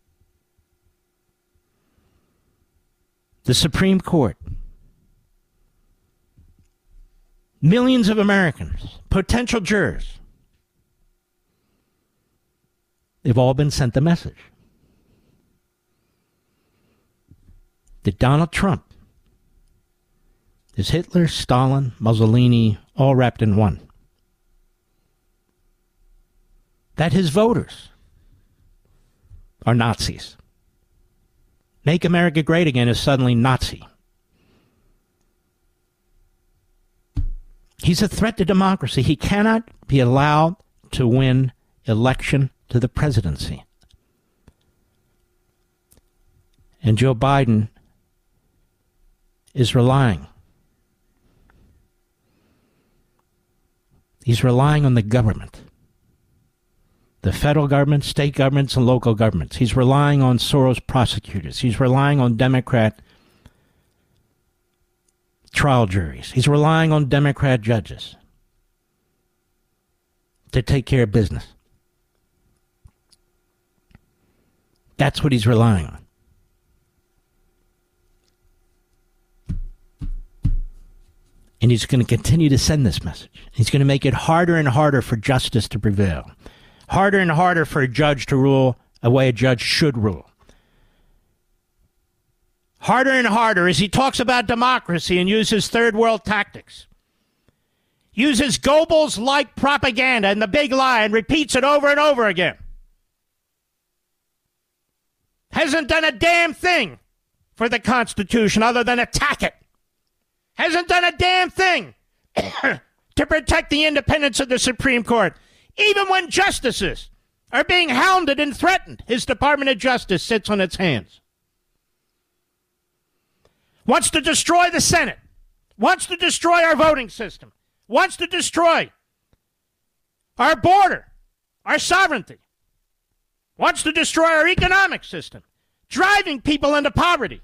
the Supreme Court, millions of Americans, potential jurors, they've all been sent the message that Donald Trump is Hitler, Stalin, Mussolini, all wrapped in one. That his voters are Nazis. Make America Great Again is suddenly Nazi. He's a threat to democracy. He cannot be allowed to win election to the presidency. And Joe Biden is relying. He's relying on the government. The federal government, state governments, and local governments. He's relying on Soros prosecutors. He's relying on Democrat trial juries. He's relying on Democrat judges to take care of business. That's what he's relying on. And he's going to continue to send this message. He's going to make it harder and harder for justice to prevail. Harder and harder for a judge to rule the way a judge should rule. Harder and harder as he talks about democracy and uses third world tactics. Uses Goebbels-like propaganda and the big lie and repeats it over and over again. Hasn't done a damn thing for the Constitution other than attack it. Hasn't done a damn thing to protect the independence of the Supreme Court. Even when justices are being hounded and threatened, his Department of Justice sits on its hands. Wants to destroy the Senate. Wants to destroy our voting system. Wants to destroy our border, our sovereignty. Wants to destroy our economic system, driving people into poverty.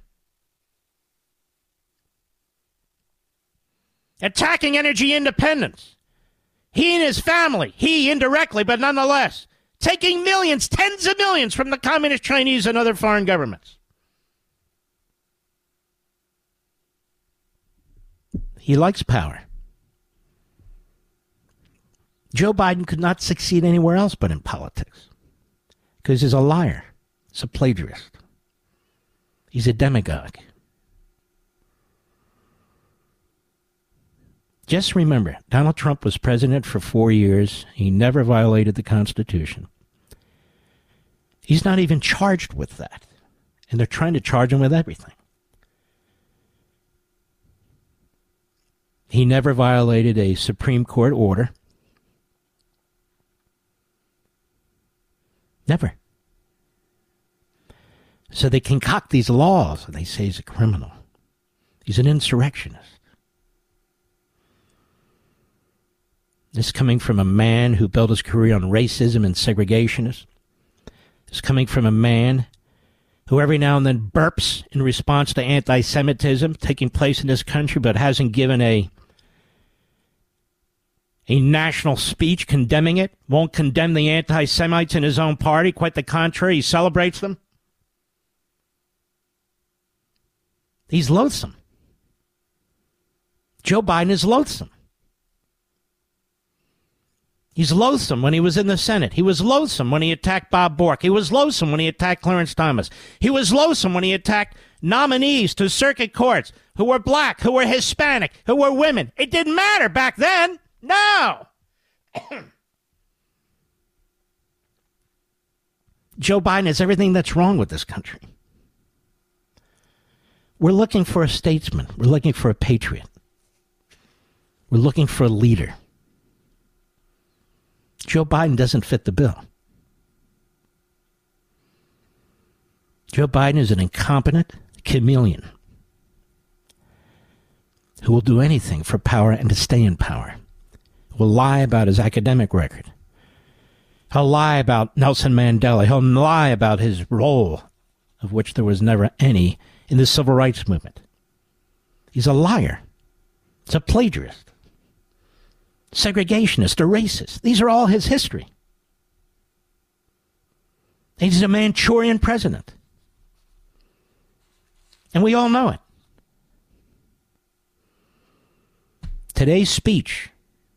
Attacking energy independence. He and his family, he indirectly, but nonetheless, taking millions, tens of millions from the Communist Chinese and other foreign governments. He likes power. Joe Biden could not succeed anywhere else but in politics. Because he's a liar. He's a plagiarist. He's a demagogue. Just remember, Donald Trump was president for 4 years. He never violated the Constitution. He's not even charged with that. And they're trying to charge him with everything. He never violated a Supreme Court order. Never. So they concoct these laws, and they say he's a criminal. He's an insurrectionist. This is coming from a man who built his career on racism and segregationism. This is coming from a man who every now and then burps in response to anti-Semitism taking place in this country, but hasn't given a national speech condemning it, won't condemn the anti-Semites in his own party. Quite the contrary, he celebrates them. He's loathsome. Joe Biden is loathsome. He's loathsome when he was in the Senate. He was loathsome when he attacked Bob Bork. He was loathsome when he attacked Clarence Thomas. He was loathsome when he attacked nominees to circuit courts who were black, who were Hispanic, who were women. It didn't matter back then. No. Joe Biden has everything that's wrong with this country. We're looking for a statesman. We're looking for a patriot. We're looking for a leader. Joe Biden doesn't fit the bill. Joe Biden is an incompetent chameleon who will do anything for power and to stay in power. Will lie about his academic record. He'll lie about Nelson Mandela. He'll lie about his role, of which there was never any, in the civil rights movement. He's a liar. He's a plagiarist. Segregationist, a racist. These are all his history. He's a Manchurian president. And we all know it. Today's speech,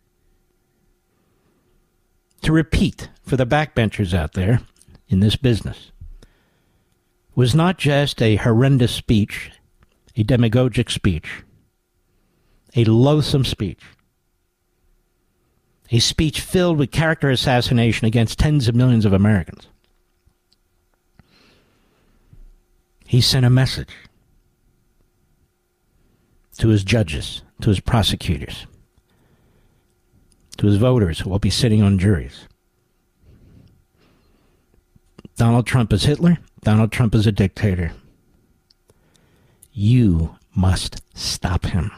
to repeat for the backbenchers out there in this business, was not just a horrendous speech, a demagogic speech, a loathsome speech, a speech filled with character assassination against tens of millions of Americans. He sent a message to his judges, to his prosecutors, to his voters who will be sitting on juries. Donald Trump is Hitler. Donald Trump is a dictator. You must stop him.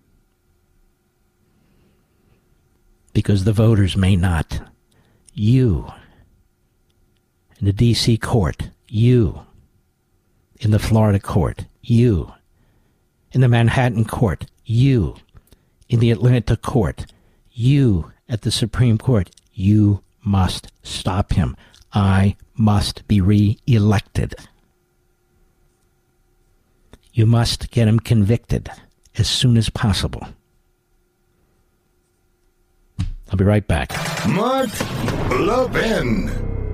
Because the voters may not. You, in the D.C. court, you, in the Florida court, you, in the Manhattan court, you, in the Atlanta court, you, at the Supreme Court, you must stop him. I must be re-elected. You must get him convicted as soon as possible. I'll be right back. Mark Levin.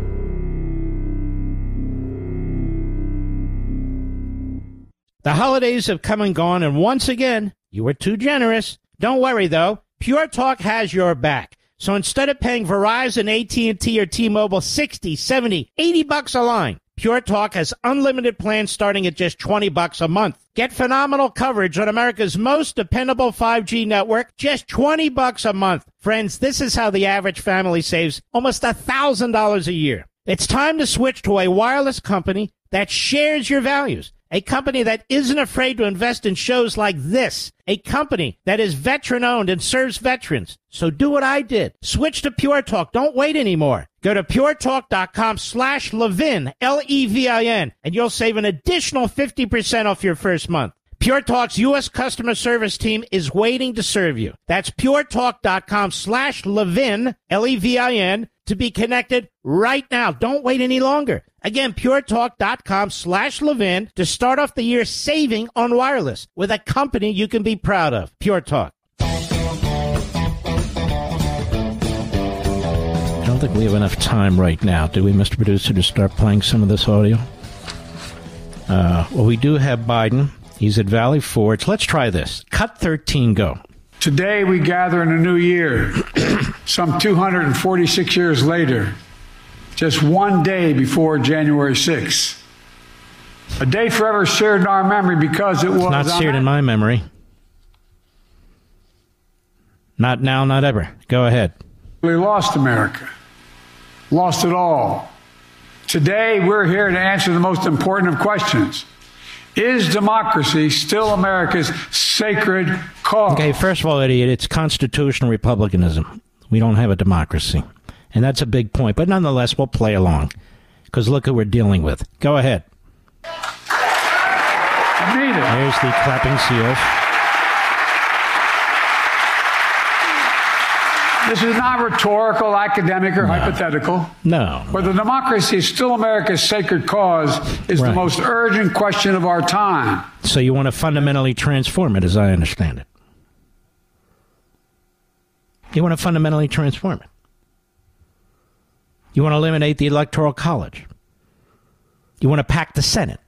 The holidays have come and gone, and once again, you were too generous. Don't worry, though. Pure Talk has your back. So instead of paying Verizon, AT&T, or T-Mobile $60, $70, $80 a line, Pure Talk has unlimited plans starting at just $20 a month. Get phenomenal coverage on America's most dependable 5G network, just $20 a month. Friends, this is how the average family saves almost $1,000 a year. It's time to switch to a wireless company that shares your values. A company that isn't afraid to invest in shows like this. A company that is veteran-owned and serves veterans. So do what I did. Switch to Pure Talk. Don't wait anymore. Go to puretalk.com/Levin, Levin, and you'll save an additional 50% off your first month. Pure Talk's U.S. customer service team is waiting to serve you. That's puretalk.com/Levin, Levin, to be connected right now. Don't wait any longer. Again, puretalk.com/Levin to start off the year saving on wireless with a company you can be proud of. Pure Talk. I don't think we have enough time right now, do we, Mr. Producer, to start playing some of this audio? Well, we do have Biden. He's at Valley Forge. Let's try this. Cut 13, go. Today we gather in a new year, some 246 years later, just one day before January 6th. A day forever seared in our memory because it was... It's not seared in my memory. Not now, not ever. Go ahead. We lost America. Lost it all. Today we're here to answer the most important of questions. Is democracy still America's sacred cause? Okay, first of all, idiot, it's constitutional republicanism. We don't have a democracy. And that's a big point. But nonetheless, we'll play along. Because look who we're dealing with. Go ahead. There's the clapping seals. This is not rhetorical, academic, or hypothetical. No. Whether democracy is still America's sacred cause is the most urgent question of our time. So you want to fundamentally transform it, as I understand it. You want to fundamentally transform it. You want to eliminate the Electoral College. You want to pack the Senate.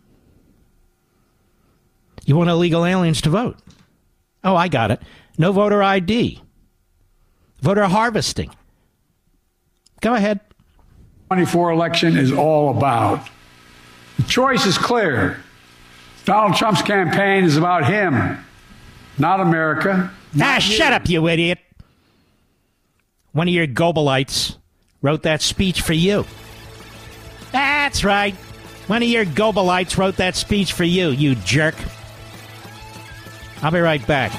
You want illegal aliens to vote. Oh, I got it. No voter ID. Voter harvesting. Go ahead. 2024 election is all about. The choice is clear. Donald Trump's campaign is about him, not America. Shut up, you idiot. One of your Gobelites wrote that speech for you. That's right. One of your Gobelites wrote that speech for you, you jerk. I'll be right back.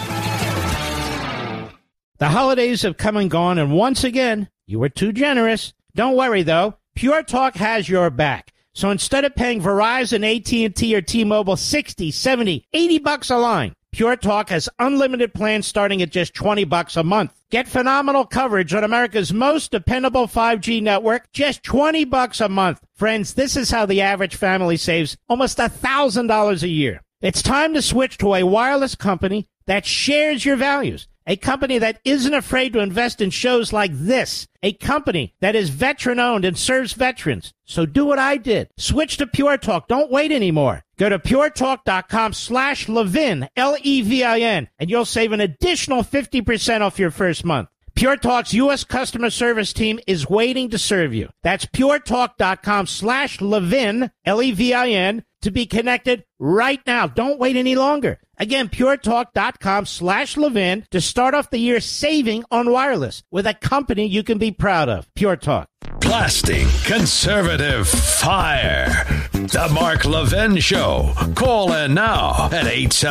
The holidays have come and gone, and once again, you were too generous. Don't worry, though. Pure Talk has your back. So instead of paying Verizon, AT&T, or T-Mobile $60, $70, $80 a line, Pure Talk has unlimited plans starting at just $20 a month. Get phenomenal coverage on America's most dependable 5G network, just $20 a month. Friends, this is how the average family saves almost $1,000 a year. It's time to switch to a wireless company that shares your values. A company that isn't afraid to invest in shows like this. A company that is veteran-owned and serves veterans. So do what I did. Switch to Pure Talk. Don't wait anymore. Go to puretalk.com/Levin, Levin, and you'll save an additional 50% off your first month. Pure Talk's U.S. customer service team is waiting to serve you. That's puretalk.com/Levin, Levin, to be connected right now. Don't wait any longer. Again, puretalk.com/Levin to start off the year saving on wireless with a company you can be proud of. Pure Talk. Blasting conservative fire. The Mark Levin Show. Call in now at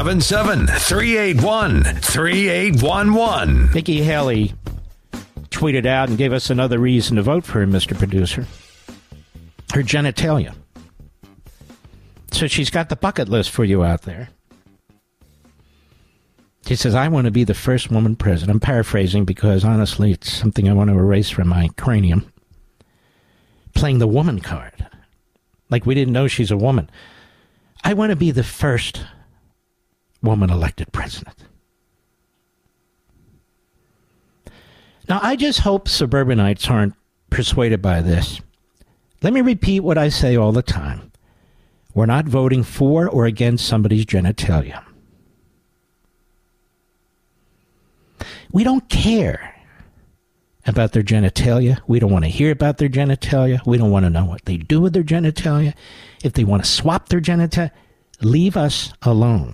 877-381-3811. Nikki Haley tweeted out and gave us another reason to vote for her, Mr. Producer. Her genitalia. So she's got the bucket list for you out there. She says, I want to be the first woman president. I'm paraphrasing because, honestly, it's something I want to erase from my cranium. Playing the woman card. Like we didn't know she's a woman. I want to be the first woman elected president. Now, I just hope suburbanites aren't persuaded by this. Let me repeat what I say all the time. We're not voting for or against somebody's genitalia. We don't care about their genitalia. We don't want to hear about their genitalia. We don't want to know what they do with their genitalia. If they want to swap their genitalia, leave us alone.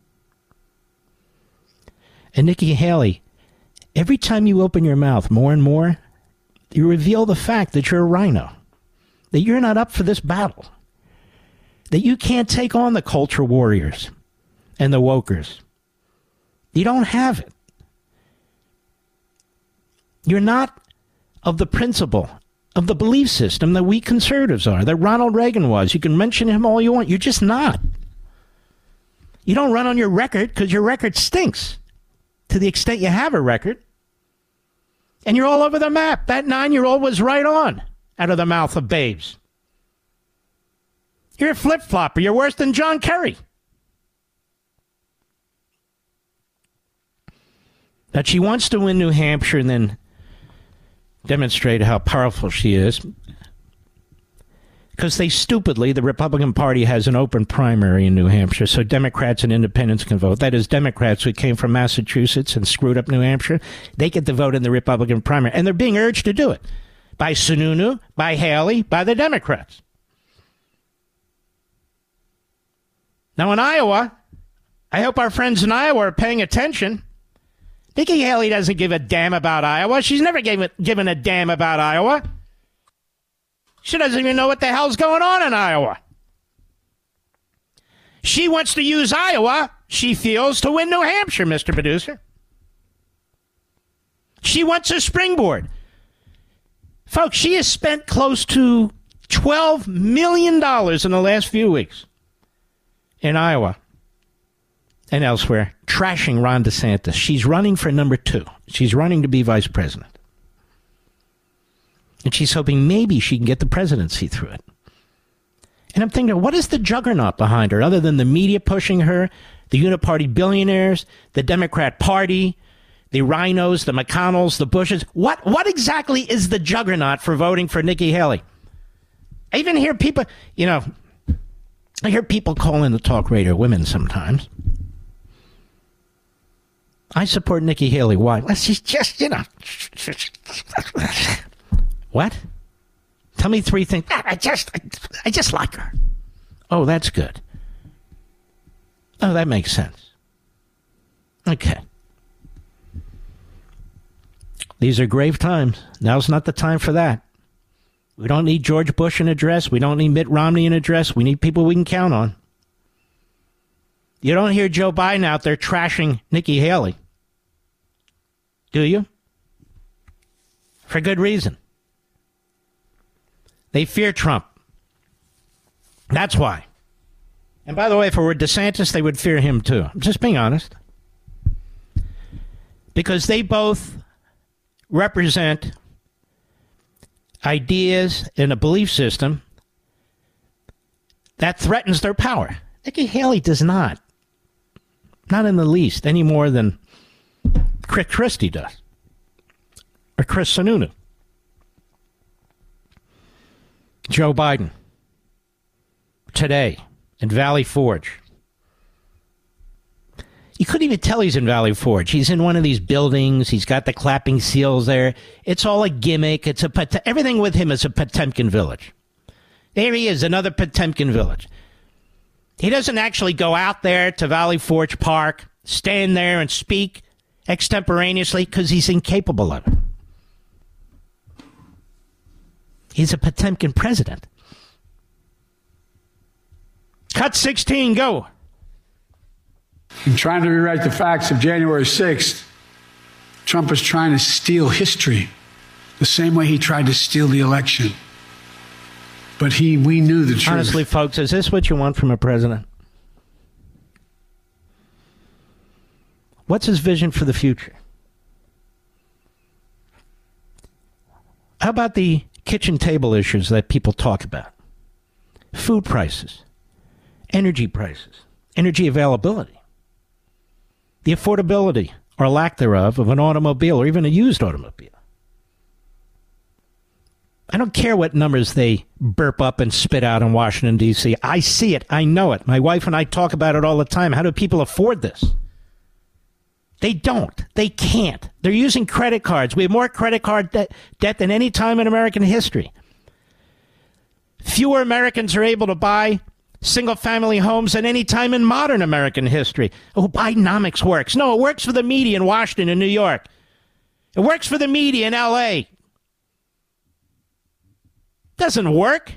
And Nikki Haley, every time you open your mouth more and more, you reveal the fact that you're a rhino, that you're not up for this battle, that you can't take on the culture warriors and the wokers. You don't have it. You're not of the principle, of the belief system that we conservatives are, that Ronald Reagan was. You can mention him all you want. You're just not. You don't run on your record because your record stinks, to the extent you have a record. And you're all over the map. That 9-year-old was right on out of the mouth of babes. You're a flip-flopper. You're worse than John Kerry. That she wants to win New Hampshire and then demonstrate how powerful she is. Because they stupidly, the Republican Party has an open primary in New Hampshire, so Democrats and independents can vote. That is, Democrats who came from Massachusetts and screwed up New Hampshire, they get to vote in the Republican primary. And they're being urged to do it by Sununu, by Haley, by the Democrats. Now in Iowa, I hope our friends in Iowa are paying attention. Nikki Haley doesn't give a damn about Iowa. She's never given a damn about Iowa. She doesn't even know what the hell's going on in Iowa. She wants to use Iowa, she feels, to win New Hampshire, Mr. Producer. She wants a springboard. Folks, she has spent close to $12 million in the last few weeks in Iowa and elsewhere, trashing Ron DeSantis. She's running for number 2. She's running to be vice president. And she's hoping maybe she can get the presidency through it. And I'm thinking, what is the juggernaut behind her, other than the media pushing her, the uniparty billionaires, the Democrat Party, the Rhinos, the McConnells, the Bushes? What exactly is the juggernaut for voting for Nikki Haley? I even hear people, I hear people call in the talk radio women sometimes. I support Nikki Haley. Why? Well, she's just, What? Tell me three things. I just like her. Oh, that's good. Oh, that makes sense. Okay. These are grave times. Now's not the time for that. We don't need George Bush in address. We don't need Mitt Romney in address. We need people we can count on. You don't hear Joe Biden out there trashing Nikki Haley. Do you? For good reason. They fear Trump. That's why. And by the way, if it were DeSantis, they would fear him too. I'm just being honest. Because they both represent ideas and a belief system that threatens their power. Nikki Haley does not. Not in the least, any more than Chris Christie does. Or Chris Sununu. Joe Biden. Today, in Valley Forge. You couldn't even tell he's in Valley Forge. He's in one of these buildings. He's got the clapping seals there. It's all a gimmick. Everything with him is a Potemkin village. There he is, another Potemkin village. He doesn't actually go out there to Valley Forge Park, stand there and speak extemporaneously because he's incapable of it. He's a Potemkin president. Cut 16, go. In trying to rewrite the facts of January 6th, Trump is trying to steal history the same way he tried to steal the election. But we knew the truth. Honestly, folks, is this what you want from a president? What's his vision for the future? How about the kitchen table issues that people talk about? Food prices, energy prices, energy availability, the affordability or lack thereof of an automobile or even a used automobile. I don't care what numbers they burp up and spit out in Washington, D.C. I see it. I know it. My wife and I talk about it all the time. How do people afford this? They don't. They can't. They're using credit cards. We have more credit card debt than any time in American history. Fewer Americans are able to buy single-family homes than any time in modern American history. Oh, Bidenomics works. No, it works for the media in Washington and New York. It works for the media in L.A. Doesn't work.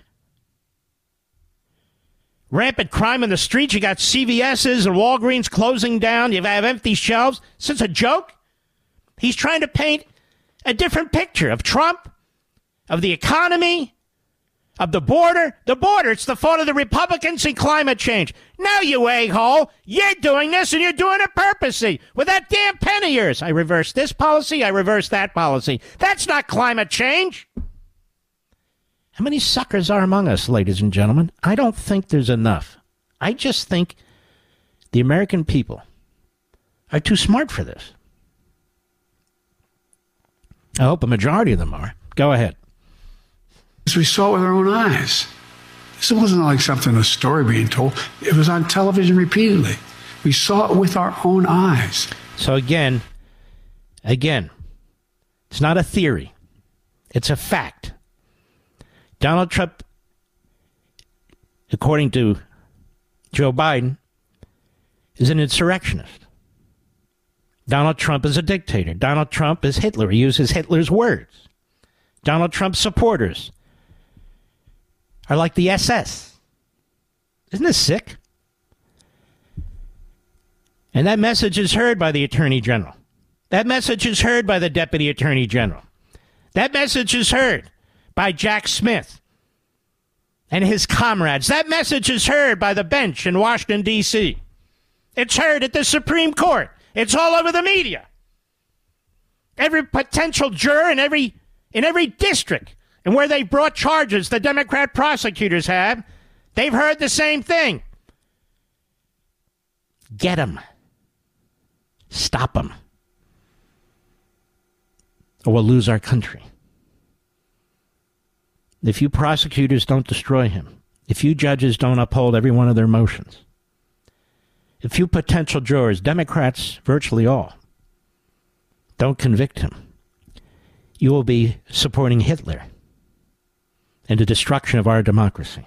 Rampant crime in the streets. You got CVS's and Walgreens closing down. You have empty shelves. Is this a joke? He's trying to paint a different picture of Trump, of the economy, of the border. The border, it's the fault of the Republicans and climate change. No, you a-hole. You're doing this and you're doing it purposely with that damn pen of yours. I reversed this policy. I reversed that policy. That's not climate change. How many suckers are among us, ladies and gentlemen? I don't think there's enough. I just think the American people are too smart for this. I hope a majority of them are. Go ahead. We saw it with our own eyes. This wasn't like something, a story being told. It was on television repeatedly. We saw it with our own eyes. So again, it's not a theory. It's a fact. Donald Trump, according to Joe Biden, is an insurrectionist. Donald Trump is a dictator. Donald Trump is Hitler. He uses Hitler's words. Donald Trump's supporters are like the SS. Isn't this sick? And that message is heard by the Attorney General. That message is heard by the Deputy Attorney General. That message is heard by Jack Smith and his comrades. That message is heard by the bench in Washington, D.C. It's heard at the Supreme Court. It's all over the media. Every potential juror in every district and where they brought charges, the Democrat prosecutors have, they've heard the same thing. Get them. Stop them. Or we'll lose our country. If you prosecutors don't destroy him, if you judges don't uphold every one of their motions, if you potential jurors, Democrats, virtually all, don't convict him, you will be supporting Hitler and the destruction of our democracy.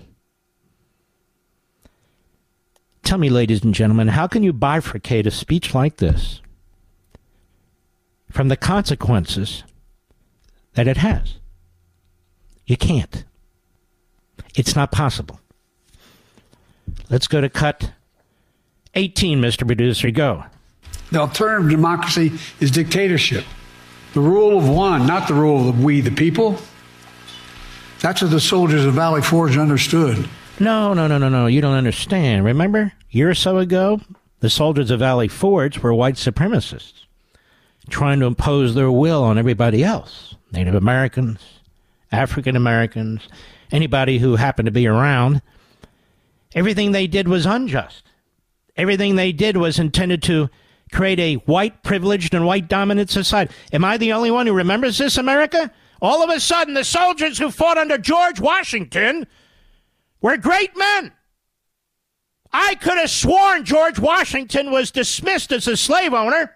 Tell me, ladies and gentlemen, how can you bifurcate a speech like this from the consequences that it has? You can't. It's not possible. Let's go to cut 18, Mr. Producer. Go. The alternative to democracy is dictatorship. The rule of one, not the rule of we, the people. That's what the soldiers of Valley Forge understood. No. You don't understand. Remember, a year or so ago, the soldiers of Valley Forge were white supremacists trying to impose their will on everybody else. Native Americans, African Americans, anybody who happened to be around. Everything they did was unjust. Everything they did was intended to create a white privileged and white dominant society. Am I the only one who remembers this, America? All of a sudden, the soldiers who fought under George Washington were great men. I could have sworn George Washington was dismissed as a slave owner.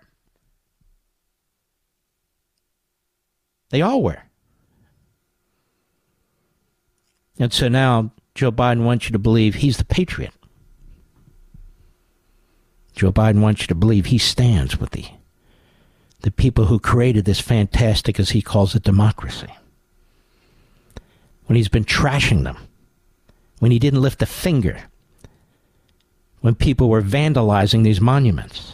They all were. And so now Joe Biden wants you to believe he's the patriot. Joe Biden wants you to believe he stands with the people who created this fantastic, as he calls it, democracy. When he's been trashing them, when he didn't lift a finger, when people were vandalizing these monuments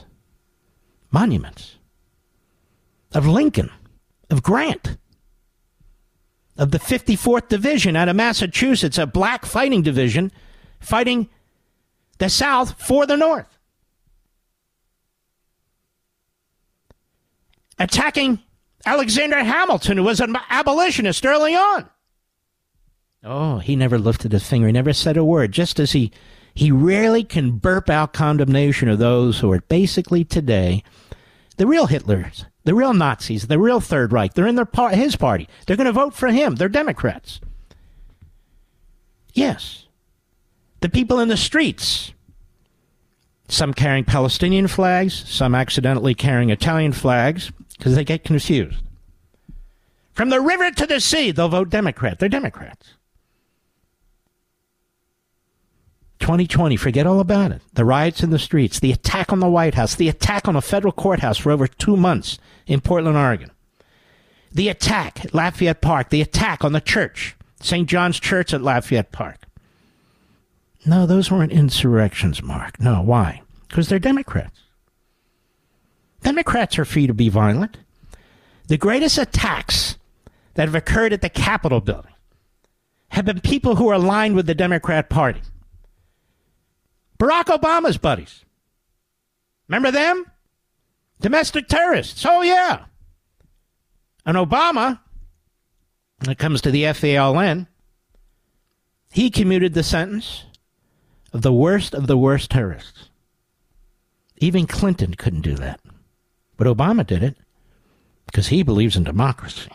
of Lincoln, of Grant, of the 54th Division out of Massachusetts, a black fighting division fighting the South for the North. Attacking Alexander Hamilton, who was an abolitionist early on. Oh, he never lifted a finger. He never said a word, just as he rarely can burp out condemnation of those who are basically today the real Hitlers, the real Nazis, the real Third Reich. They're in his party. They're going to vote for him. They're Democrats. Yes. The people in the streets. Some carrying Palestinian flags, some accidentally carrying Italian flags, because they get confused. From the river to the sea, they'll vote Democrat. They're Democrats. 2020, forget all about it. The riots in the streets, the attack on the White House, the attack on a federal courthouse for over 2 months in Portland, Oregon. The attack at Lafayette Park, the attack on the church, St. John's Church at Lafayette Park. No, those weren't insurrections, Mark. No, why? Because they're Democrats. Democrats are free to be violent. The greatest attacks that have occurred at the Capitol building have been people who are aligned with the Democrat Party. Barack Obama's buddies. Remember them? Domestic terrorists. Oh, yeah. And Obama, when it comes to the FALN, he commuted the sentence of the worst terrorists. Even Clinton couldn't do that. But Obama did it because he believes in democracy.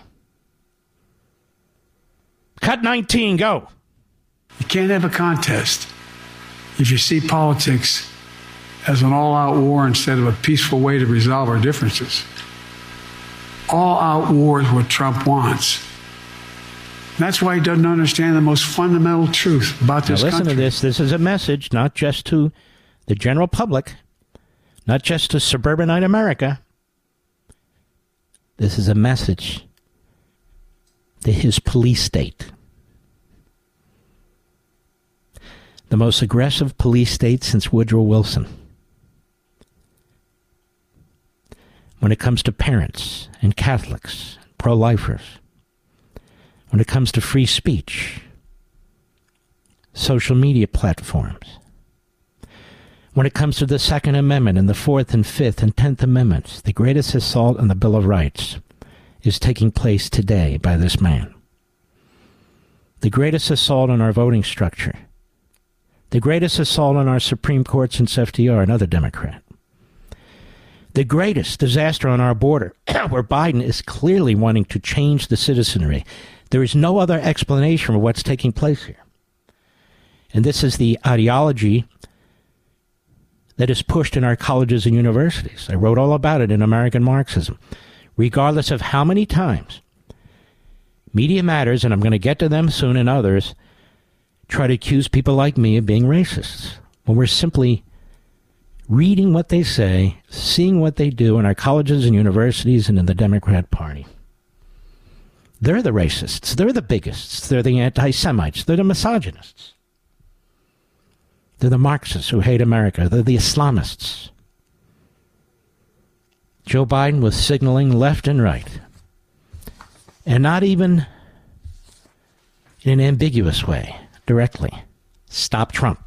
Cut 19, go. You can't have a contest if you see politics as an all-out war instead of a peaceful way to resolve our differences. All-out war is what Trump wants. That's why he doesn't understand the most fundamental truth about this country. Now listen to this. This is a message not just to the general public, not just to suburbanite America. This is a message to his police state. The most aggressive police state since Woodrow Wilson. When it comes to parents and Catholics, pro-lifers, when it comes to free speech, social media platforms, when it comes to the Second Amendment and the Fourth and Fifth and 10th Amendments, the greatest assault on the Bill of Rights is taking place today by this man. The greatest assault on our voting structure, the greatest assault on our Supreme Court since FDR, another Democrat. The greatest disaster on our border, where Biden is clearly wanting to change the citizenry. There is no other explanation for what's taking place here. And this is the ideology that is pushed in our colleges and universities. I wrote all about it in American Marxism. Regardless of how many times Media Matters, and I'm going to get to them soon, and others, try to accuse people like me of being racists, when we're simply reading what they say, seeing what they do in our colleges and universities and in the Democrat Party. They're the racists. They're the bigots. They're the anti-Semites. They're the misogynists. They're the Marxists who hate America. They're the Islamists. Joe Biden was signaling left and right, and not even in an ambiguous way, directly. Stop Trump.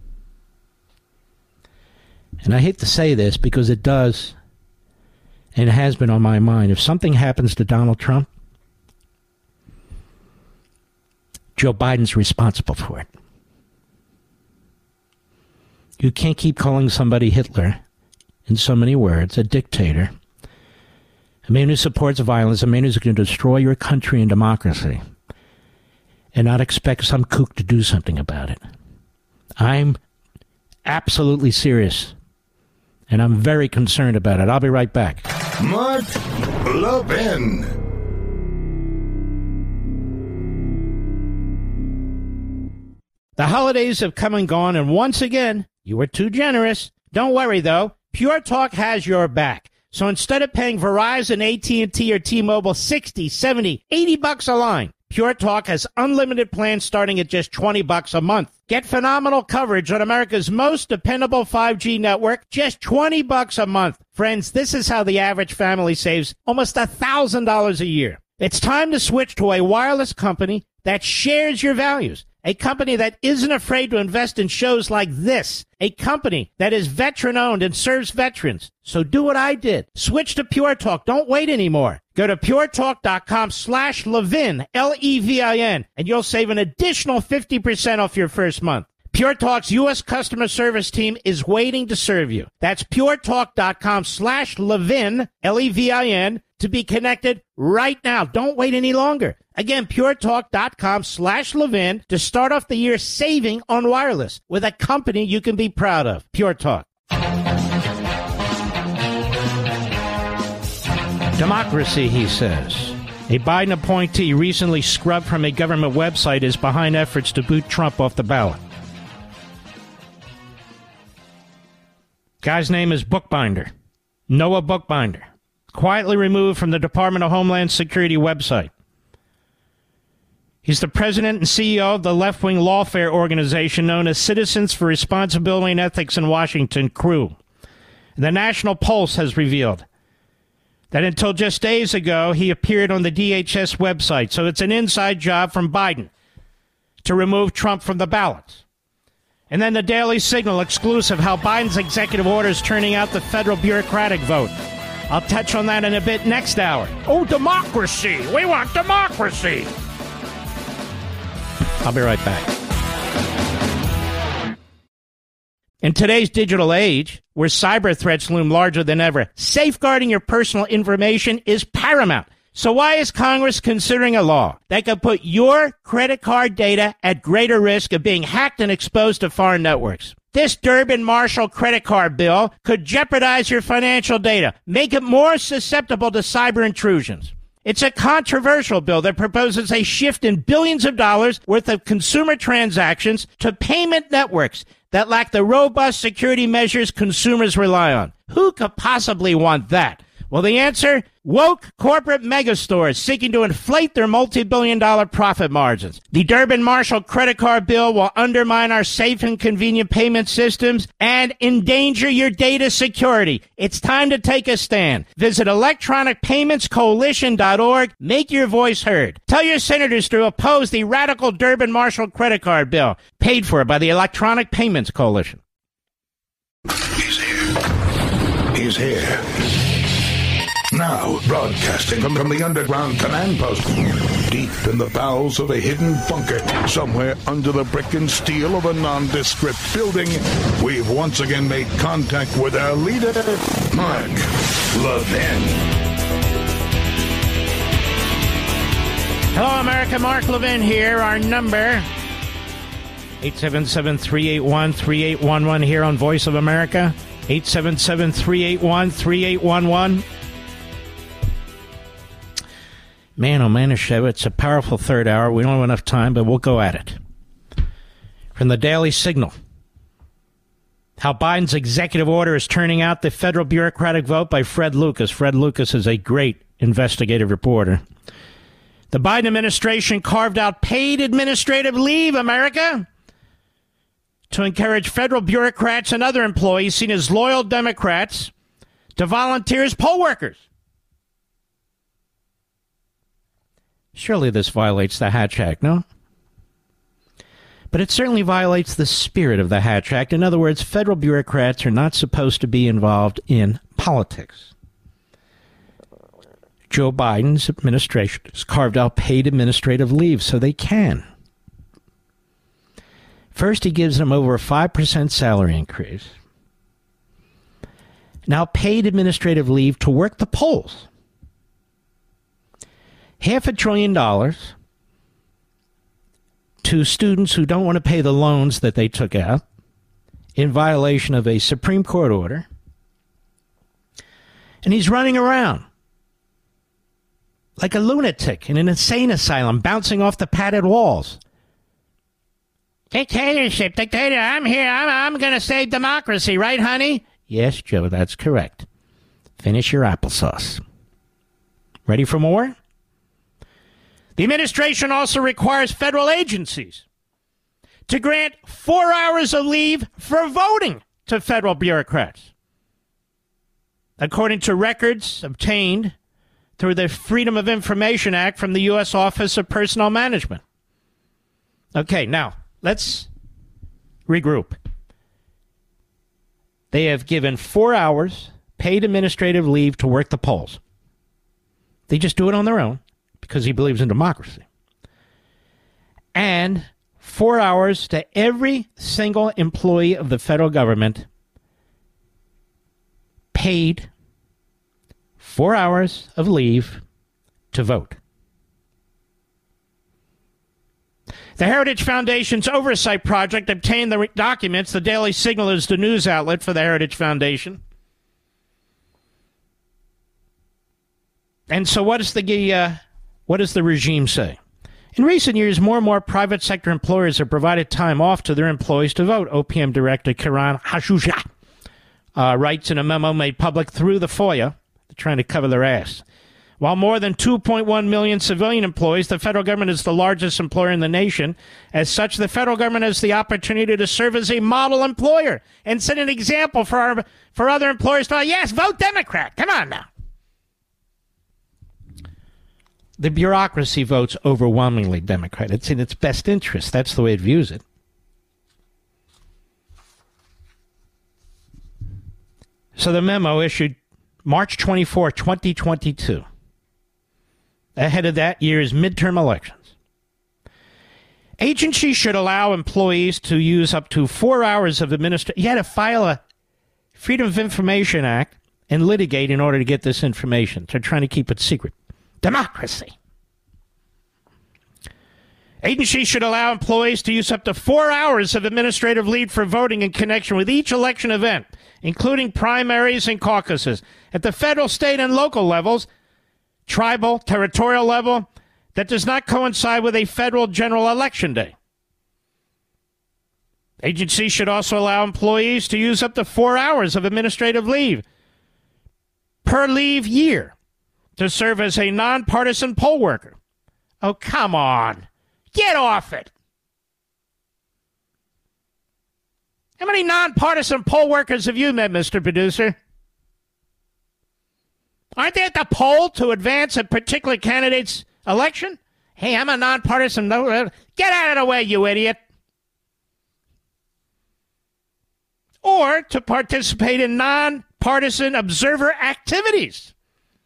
And I hate to say this because it does, and it has been on my mind. If something happens to Donald Trump, Joe Biden's responsible for it. You can't keep calling somebody Hitler in so many words, a dictator, a man who supports violence, a man who's going to destroy your country and democracy, and not expect some kook to do something about it. I'm absolutely serious, and I'm very concerned about it. I'll be right back. Mark Levin. The holidays have come and gone, and once again, you were too generous. Don't worry, though. Pure Talk has your back. So instead of paying Verizon, AT&T, or T-Mobile $60, $70, $80 a line, Pure Talk has unlimited plans starting at just $20 a month. Get phenomenal coverage on America's most dependable 5G network, just $20 a month. Friends, this is how the average family saves almost $1,000 a year. It's time to switch to a wireless company that shares your values. A company that isn't afraid to invest in shows like this. A company that is veteran-owned and serves veterans. So do what I did. Switch to Pure Talk. Don't wait anymore. Go to puretalk.com/Levin, Levin, and you'll save an additional 50% off your first month. Pure Talk's U.S. customer service team is waiting to serve you. That's puretalk.com/Levin, Levin, to be connected right now. Don't wait any longer. Again, puretalk.com/Levin to start off the year saving on wireless with a company you can be proud of. Pure Talk. Democracy, he says. A Biden appointee recently scrubbed from a government website is behind efforts to boot Trump off the ballot. Guy's name is Bookbinder. Noah Bookbinder. Quietly removed from the Department of Homeland Security website. He's the president and CEO of the left-wing lawfare organization known as Citizens for Responsibility and Ethics in Washington, CREW. The National Pulse has revealed that until just days ago, he appeared on the DHS website. So it's an inside job from Biden to remove Trump from the ballots. And then the Daily Signal exclusive, how Biden's executive order is turning out the federal bureaucratic vote. I'll touch on that in a bit next hour. Oh, democracy. We want democracy. I'll be right back. In today's digital age, where cyber threats loom larger than ever, safeguarding your personal information is paramount. So why is Congress considering a law that could put your credit card data at greater risk of being hacked and exposed to foreign networks? This Durbin-Marshall credit card bill could jeopardize your financial data, make it more susceptible to cyber intrusions. It's a controversial bill that proposes a shift in billions of dollars worth of consumer transactions to payment networks that lack the robust security measures consumers rely on. Who could possibly want that? Well, the answer? Woke corporate megastores seeking to inflate their multi-billion-dollar profit margins. The Durbin-Marshall credit card bill will undermine our safe and convenient payment systems and endanger your data security. It's time to take a stand. Visit electronicpaymentscoalition.org. Make your voice heard. Tell your senators to oppose the radical Durbin-Marshall credit card bill, paid for by the Electronic Payments Coalition. He's here. He's here. Now, broadcasting from the underground command post, deep in the bowels of a hidden bunker, somewhere under the brick and steel of a nondescript building, we've once again made contact with our leader, Mark Levin. Hello, America. Mark Levin here. Our number, 877-381-3811 here on Voice of America, 877-381-3811. Man, oh man, it's a powerful third hour. We don't have enough time, but we'll go at it. From the Daily Signal. How Biden's executive order is turning out the federal bureaucratic vote by Fred Lucas. Fred Lucas is a great investigative reporter. The Biden administration carved out paid administrative leave, America, to encourage federal bureaucrats and other employees seen as loyal Democrats to volunteer as poll workers. Surely this violates the Hatch Act, no? But it certainly violates the spirit of the Hatch Act. In other words, federal bureaucrats are not supposed to be involved in politics. Joe Biden's administration has carved out paid administrative leave so they can. First, he gives them over a 5% salary increase. Now, paid administrative leave to work the polls. $500 billion to students who don't want to pay the loans that they took out in violation of a Supreme Court order. And he's running around like a lunatic in an insane asylum, bouncing off the padded walls. Dictatorship, dictator, I'm here. I'm going to save democracy, right, honey? Yes, Joe, that's correct. Finish your applesauce. Ready for more? The administration also requires federal agencies to grant 4 hours of leave for voting to federal bureaucrats. According to records obtained through the Freedom of Information Act from the U.S. Office of Personnel Management. Okay, now, let's regroup. They have given 4 hours paid administrative leave to work the polls. They just do it on their own because he believes in democracy. And 4 hours to every single employee of the federal government, paid 4 hours of leave to vote. The Heritage Foundation's Oversight Project obtained the documents. The Daily Signal is the news outlet for the Heritage Foundation. And so what does the regime say? In recent years, more and more private sector employers have provided time off to their employees to vote. OPM Director Kiran Hajujia writes in a memo made public through the FOIA. They're trying to cover their ass. While more than 2.1 million civilian employees, the federal government is the largest employer in the nation. As such, the federal government has the opportunity to serve as a model employer and set an example for other employers to, yes, vote Democrat. Come on now. The bureaucracy votes overwhelmingly Democrat. It's in its best interest. That's the way it views it. So the memo issued March 24, 2022, ahead of that year's midterm elections. Agencies should allow employees to use up to 4 hours of administration. You had to file a Freedom of Information Act and litigate in order to get this information. They're trying to keep it secret. Democracy. Agencies should allow employees to use up to 4 hours of administrative leave for voting in connection with each election event, including primaries and caucuses, at the federal, state, and local levels, tribal, territorial level, that does not coincide with a federal general election day. Agencies should also allow employees to use up to 4 hours of administrative leave per leave year to serve as a nonpartisan poll worker. Oh, come on. Get off it. How many nonpartisan poll workers have you met, Mr. Producer? Aren't they at the poll to advance a particular candidate's election? Hey, I'm a nonpartisan. Get out of the way, you idiot. Or to participate in nonpartisan observer activities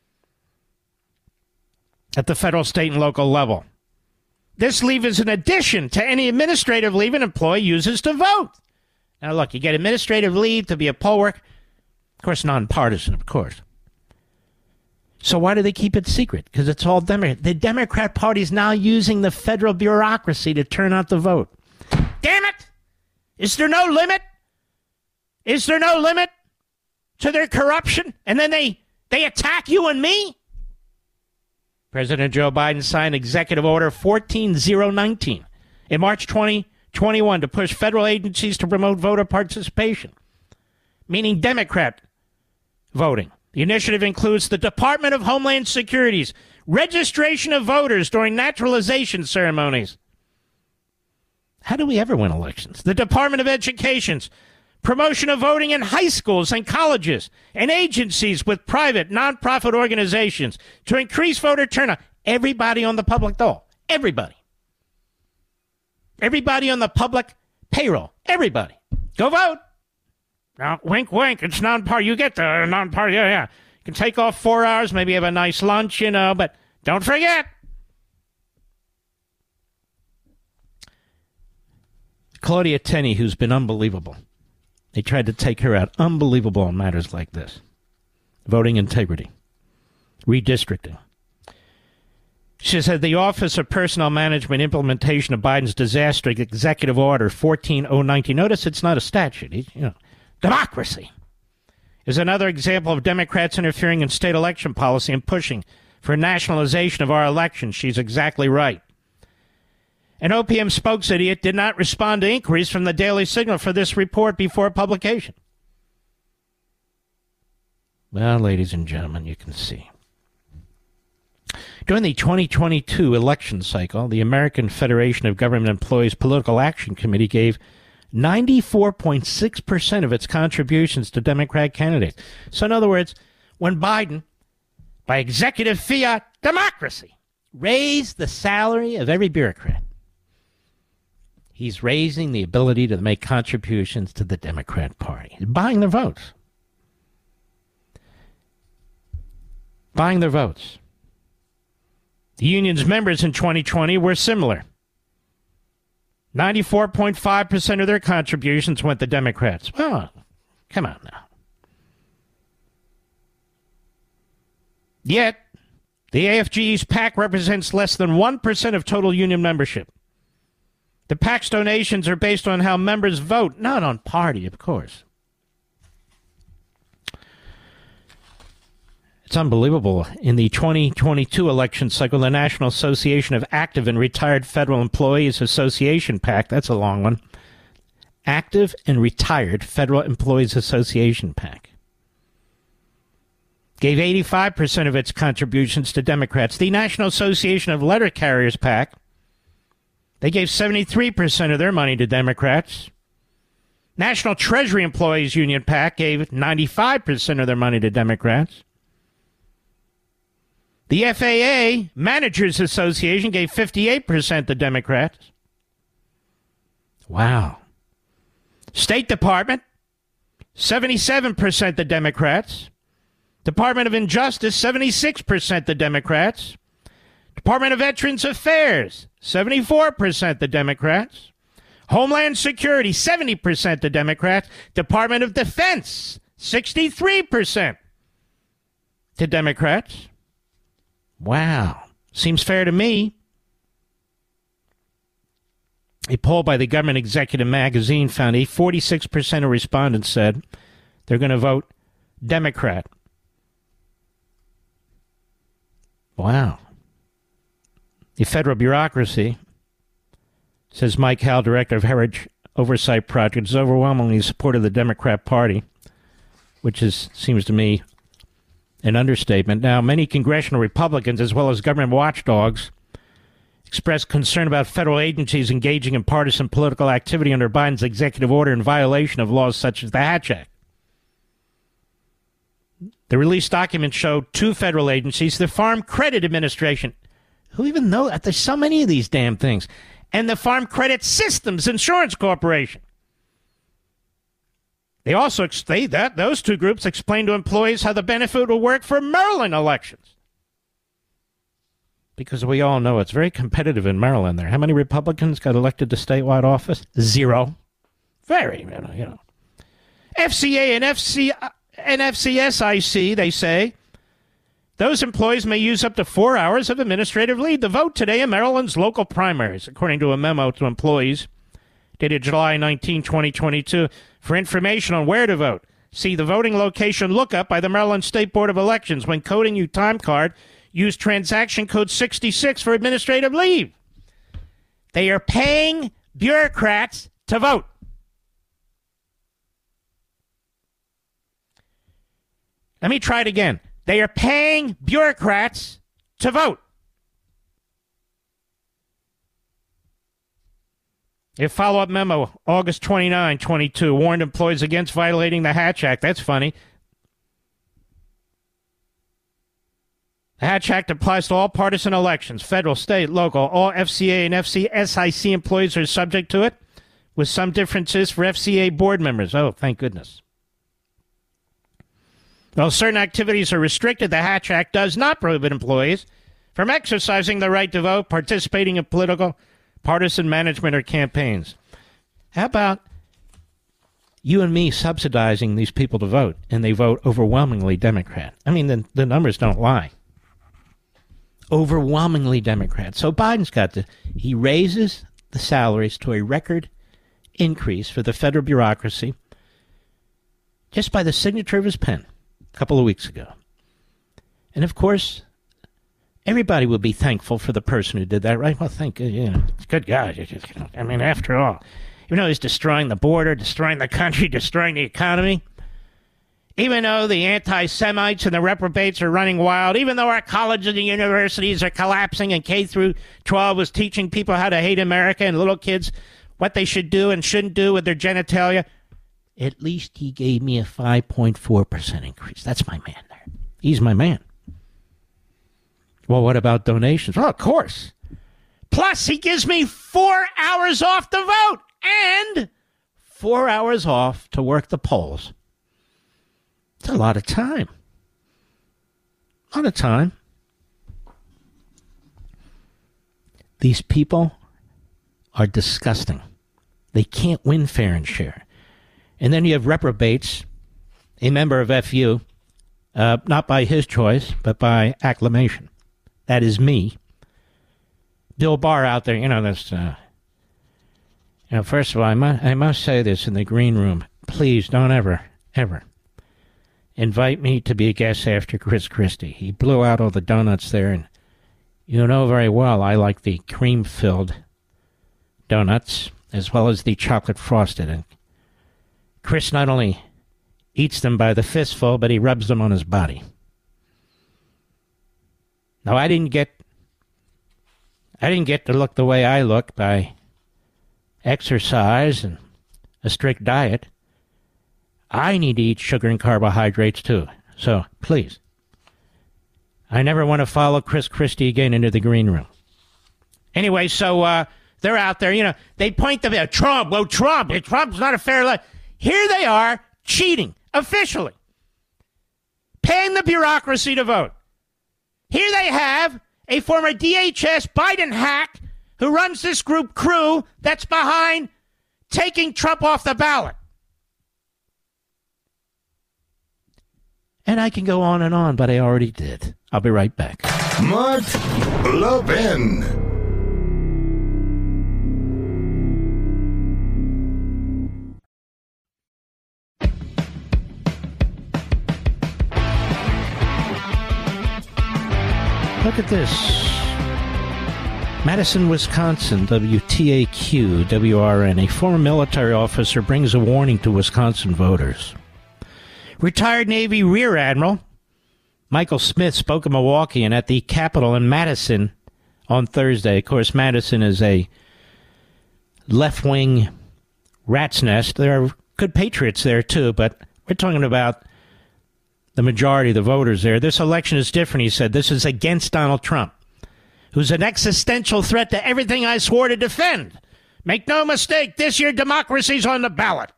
at the federal, state, and local level. This leave is in addition to any administrative leave an employee uses to vote. Now, look, you get administrative leave to be a poll worker. Of course, nonpartisan, of course. So why do they keep it secret? Because it's all Democrat. The Democrat Party is now using the federal bureaucracy to turn out the vote. Damn it! Is there no limit? Is there no limit to their corruption? And then they attack you and me? President Joe Biden signed Executive Order 14019 in March 2021 to push federal agencies to promote voter participation, meaning Democrat voting. The initiative includes the Department of Homeland Security's registration of voters during naturalization ceremonies. How do we ever win elections? The Department of Education's promotion of voting in high schools and colleges and agencies with private nonprofit organizations to increase voter turnout. Everybody on the public dole. Everybody. Everybody on the public payroll. Everybody. Go vote. Now, wink, wink. It's non-party. You get the non-party. Yeah. You can take off 4 hours, maybe have a nice lunch, but don't forget. Claudia Tenney, who's been unbelievable. They tried to take her out. Unbelievable on matters like this. Voting integrity. Redistricting. She said the Office of Personnel Management implementation of Biden's disastrous Executive Order 14019. Notice it's not a statute. Democracy is another example of Democrats interfering in state election policy and pushing for nationalization of our elections. She's exactly right. An OPM spokesidiot did not respond to inquiries from the Daily Signal for this report before publication. Well, ladies and gentlemen, you can see. During the 2022 election cycle, the American Federation of Government Employees Political Action Committee gave 94.6% of its contributions to Democrat candidates. So in other words, when Biden, by executive fiat democracy, raised the salary of every bureaucrat, he's raising the ability to make contributions to the Democrat Party. He's buying their votes. Buying their votes. The union's members in 2020 were similar. 94.5% of their contributions went to Democrats. Well, come on now. Yet, the AFGE's PAC represents less than 1% of total union membership. The PAC's donations are based on how members vote, not on party, of course. It's unbelievable. In the 2022 election cycle, the National Association of Active and Retired Federal Employees Association, PAC, that's a long one, Active and Retired Federal Employees Association, PAC, gave 85% of its contributions to Democrats. The National Association of Letter Carriers, PAC, they gave 73% of their money to Democrats. National Treasury Employees Union, PAC, gave 95% of their money to Democrats. The FAA Managers Association gave 58% to Democrats. Wow. State Department, 77% to Democrats. Department of Injustice, 76% to Democrats. Department of Veterans Affairs, 74% to Democrats. Homeland Security, 70% to Democrats. Department of Defense, 63% to Democrats. Wow. Seems fair to me. A poll by the Government Executive Magazine found 46% of respondents said they're going to vote Democrat. Wow. The federal bureaucracy, says Mike Howell, director of Heritage Oversight Project, is overwhelmingly supportive of the Democrat Party, which seems to me an understatement. Now, many congressional Republicans, as well as government watchdogs, expressed concern about federal agencies engaging in partisan political activity under Biden's executive order in violation of laws such as the Hatch Act. The released documents showed two federal agencies, the Farm Credit Administration, who even know that there's so many of these damn things, and the Farm Credit Systems Insurance Corporation. They also those two groups explained to employees how the benefit will work for Maryland elections. Because we all know it's very competitive in Maryland there. How many Republicans got elected to statewide office? 0. Very, FCA and FCSIC, they say, those employees may use up to 4 hours of administrative leave to vote today in Maryland's local primaries, according to a memo to employees dated July 19, 2022. For information on where to vote, see the voting location lookup by the Maryland State Board of Elections. When coding your time card, use transaction code 66 for administrative leave. They are paying bureaucrats to vote. Let me try it again. They are paying bureaucrats to vote. A follow-up memo, August 29, 22, warned employees against violating the Hatch Act. That's funny. The Hatch Act applies to all partisan elections, federal, state, local. All FCA and FCSIC employees are subject to it, with some differences for FCA board members. Oh, thank goodness. While certain activities are restricted, the Hatch Act does not prohibit employees from exercising the right to vote, participating in political, partisan management, or campaigns. How about you and me subsidizing these people to vote, and they vote overwhelmingly Democrat? I mean, the numbers don't lie. Overwhelmingly Democrat. So Biden's he raises the salaries to a record increase for the federal bureaucracy just by the signature of his pen a couple of weeks ago. And of course, everybody will be thankful for the person who did that, right? Well, it's a good guy. I mean, after all, even though he's destroying the border, destroying the country, destroying the economy, even though the anti-Semites and the reprobates are running wild, even though our colleges and universities are collapsing and K through 12 is teaching people how to hate America and little kids what they should do and shouldn't do with their genitalia, at least he gave me a 5.4% increase. That's my man there. He's my man. Well, what about donations? Well, of course. Plus, he gives me 4 hours off to vote and 4 hours off to work the polls. It's a lot of time. A lot of time. These people are disgusting. They can't win fair and share. And then you have reprobates, a member of FU, not by his choice, but by acclamation. That is me. Bill Barr out there, this, first of all, I must say this in the green room. Please don't ever invite me to be a guest after Chris Christie. He blew out all the donuts there, and you know very well I like the cream-filled donuts as well as the chocolate frosted. And Chris not only eats them by the fistful, but he rubs them on his body. Now, I didn't get to look the way I look by exercise and a strict diet. I need to eat sugar and carbohydrates, too. So, please. I never want to follow Chris Christie again into the green room. Anyway, so they're out there, they point to Trump. Well, Trump's not a fair life. Here they are, cheating, officially. Paying the bureaucracy to vote. Here they have a former DHS Biden hack who runs this crew that's behind taking Trump off the ballot. And I can go on, but I already did. I'll be right back. Mark Levin. Look at this. Madison, Wisconsin, WTAQ, WRN. A former military officer brings a warning to Wisconsin voters. Retired Navy Rear Admiral Michael Smith spoke in Milwaukee and at the Capitol in Madison on Thursday. Of course, Madison is a left-wing rat's nest. There are good patriots there, too, but we're talking about the majority of the voters there. This election is different, he said. This is against Donald Trump, who's an existential threat to everything I swore to defend. Make no mistake, this year democracy's on the ballot.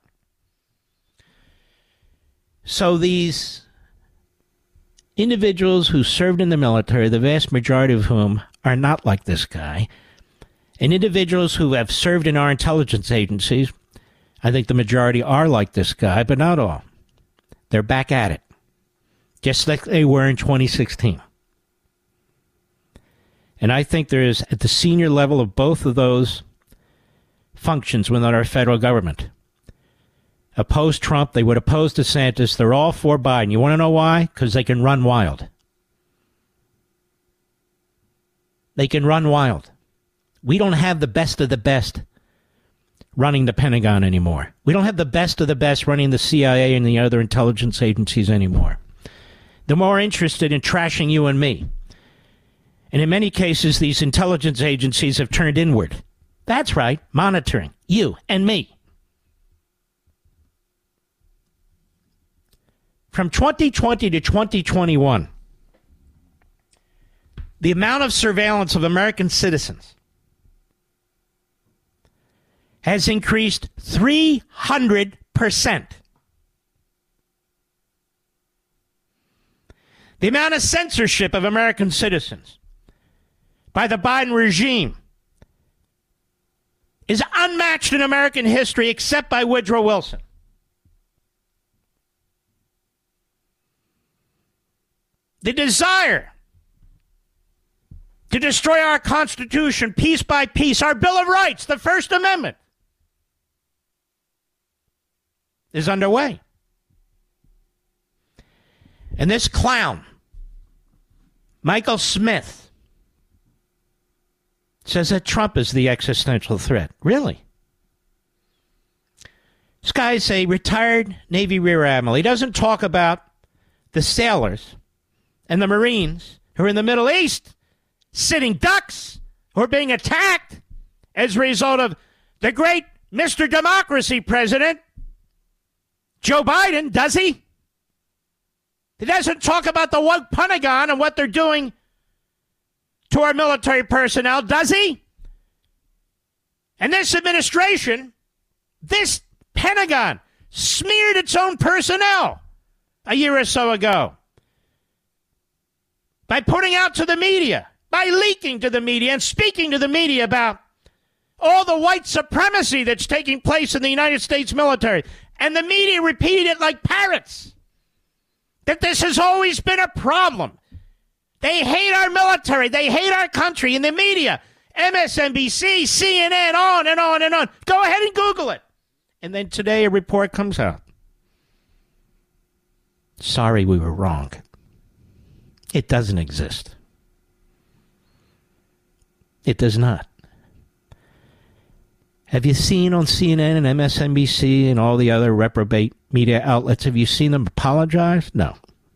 So these individuals who served in the military, the vast majority of whom are not like this guy, and individuals who have served in our intelligence agencies, I think the majority are like this guy, but not all. They're back at it, just like they were in 2016. And I think there is, at the senior level of both of those functions within our federal government, oppose Trump, they would oppose DeSantis. They're all for Biden. You want to know why? Because they can run wild. They can run wild. We don't have the best of the best running the Pentagon anymore. We don't have the best of the best running the CIA and the other intelligence agencies anymore. They're more interested in trashing you and me. And in many cases, these intelligence agencies have turned inward. That's right, monitoring you and me. From 2020 to 2021, the amount of surveillance of American citizens has increased 300%. The amount of censorship of American citizens by the Biden regime is unmatched in American history except by Woodrow Wilson. The desire to destroy our Constitution piece by piece, our Bill of Rights, the First Amendment, is underway. And this clown, Michael Smith, says that Trump is the existential threat. Really? This guy's a retired Navy Rear Admiral. He doesn't talk about the sailors and the Marines who are in the Middle East sitting ducks who are being attacked as a result of the great Mr. Democracy president, Joe Biden, does he? He doesn't talk about the woke Pentagon and what they're doing to our military personnel, does he? And this administration, this Pentagon, smeared its own personnel a year or so ago by putting out to the media, by leaking to the media and speaking to the media about all the white supremacy that's taking place in the United States military. And the media repeated it like parrots, that this has always been a problem. They hate our military. They hate our country. In the media, MSNBC, CNN, on and on and on. Go ahead and Google it. And then today a report comes out. Sorry, we were wrong. It doesn't exist. It does not. Have you seen on CNN and MSNBC and all the other reprobate media outlets, have you seen them apologize? No.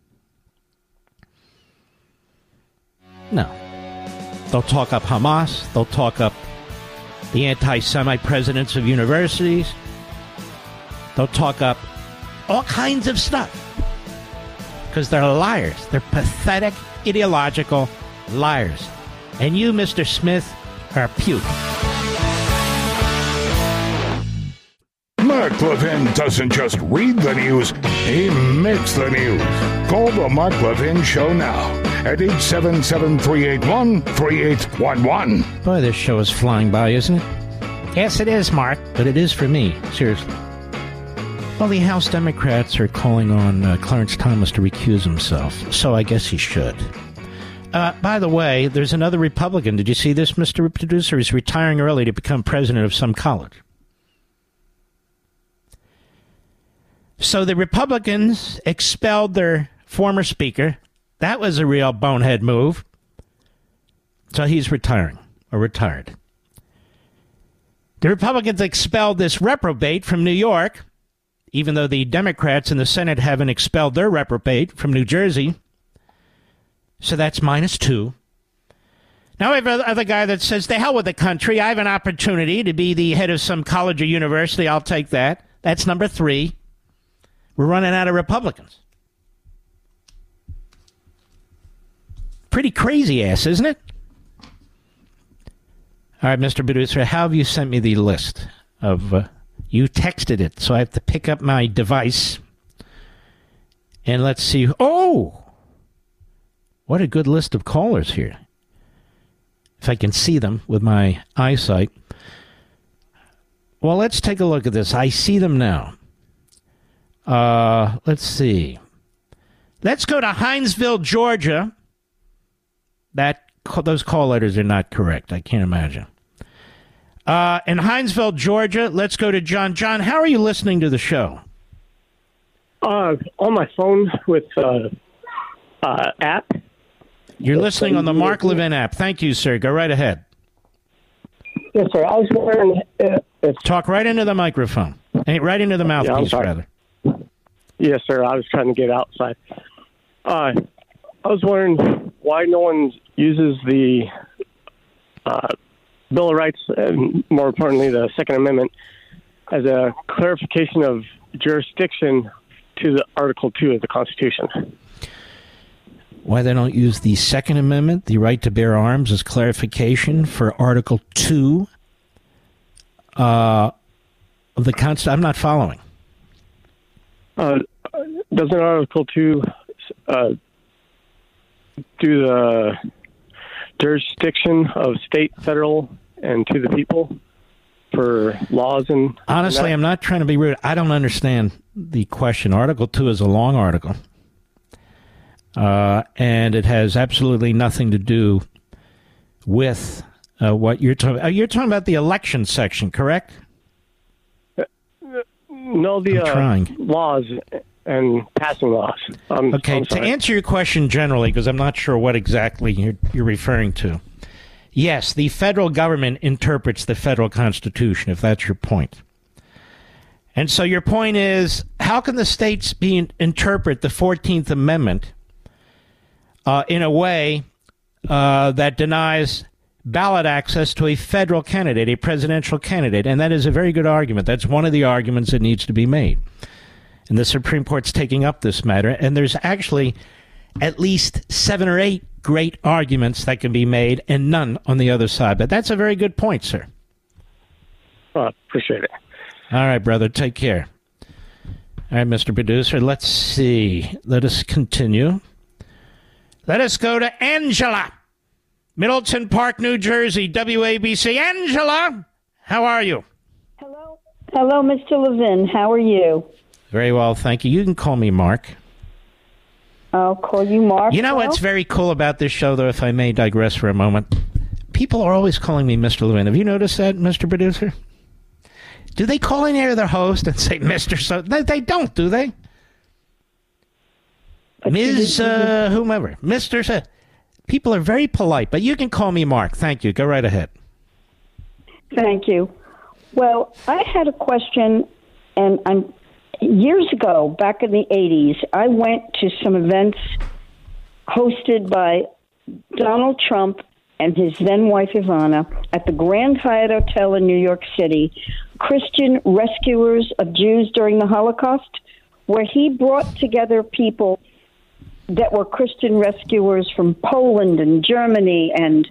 No. They'll talk up Hamas. They'll talk up the anti-Semite presidents of universities. They'll talk up all kinds of stuff. Because they're liars. They're pathetic, ideological liars. And you, Mr. Smith, are puke. Mark Levin doesn't just read the news, he makes the news. Call the Mark Levin Show now at 877-381-3811. Boy, this show is flying by, isn't it? Yes, it is, Mark, but it is for me. Seriously. Well, the House Democrats are calling on Clarence Thomas to recuse himself, so I guess he should. By the way, there's another Republican. Did you see this, Mr. Producer? He's retiring early to become president of some college. So the Republicans expelled their former speaker. That was a real bonehead move. So he's retiring, or retired. The Republicans expelled this reprobate from New York, even though the Democrats in the Senate haven't expelled their reprobate from New Jersey. So that's -2. Now we have another guy that says, the hell with the country. I have an opportunity to be the head of some college or university. I'll take that. That's number 3. We're running out of Republicans. Pretty crazy ass, isn't it? All right, Mr. Producer, how have you sent me the list of... you texted it, so I have to pick up my device. And let's see. Oh! What a good list of callers here. If I can see them with my eyesight. Well, let's take a look at this. I see them now. Let's see. Let's go to Hinesville, Georgia. Those call letters are not correct. I can't imagine. In Hinesville, Georgia, let's go to John. John, how are you listening to the show? On my phone with app. You're listening on the Mark Levin app. Thank you, sir. Go right ahead. Yes, sir. I was wondering if... Talk right into the microphone. Right into the mouthpiece, rather. Yes, sir. I was trying to get outside. I was wondering why no one uses the Bill of Rights, and more importantly, the Second Amendment, as a clarification of jurisdiction to the Article 2 of the Constitution. Why they don't use the Second Amendment, the right to bear arms, as clarification for Article 2 of the Constitution? I'm not following. Doesn't Article 2 do the jurisdiction of state, federal, and to the people for laws and... Honestly, I'm not trying to be rude. I don't understand the question. Article 2 is a long article. And it has absolutely nothing to do with what you're talking about. You're talking about the election section, correct? No, the laws and passing laws. Okay, to answer your question generally, because I'm not sure what exactly you're referring to. Yes, the federal government interprets the federal Constitution, if that's your point. And so your point is, how can the states interpret the 14th Amendment in a way that denies ballot access to a federal candidate, a presidential candidate? And that is a very good argument. That's one of the arguments that needs to be made. And the Supreme Court's taking up this matter. And there's actually at least 7 or 8 great arguments that can be made and none on the other side. But that's a very good point, sir. Appreciate it. All right, brother. Take care. All right, Mr. Producer. Let's see. Let us continue. Let us go to Angela. Middleton Park, New Jersey, WABC. Angela, how are you? Hello. Hello, Mr. Levin. How are you? Very well, thank you. You can call me Mark. I'll call you Mark. You know what's very cool about this show, though, if I may digress for a moment? People are always calling me Mr. Levin. Have you noticed that, Mr. Producer? Do they call in there their host and say Mr. So? They don't, do they? Ms. Whomever. Mr. People are very polite, but you can call me Mark. Thank you. Go right ahead. Thank you. Well, I had a question, and years ago, back in the 80s, I went to some events hosted by Donald Trump and his then-wife Ivana at the Grand Hyatt Hotel in New York City, Christian Rescuers of Jews During the Holocaust, where he brought together people that were Christian rescuers from Poland and Germany and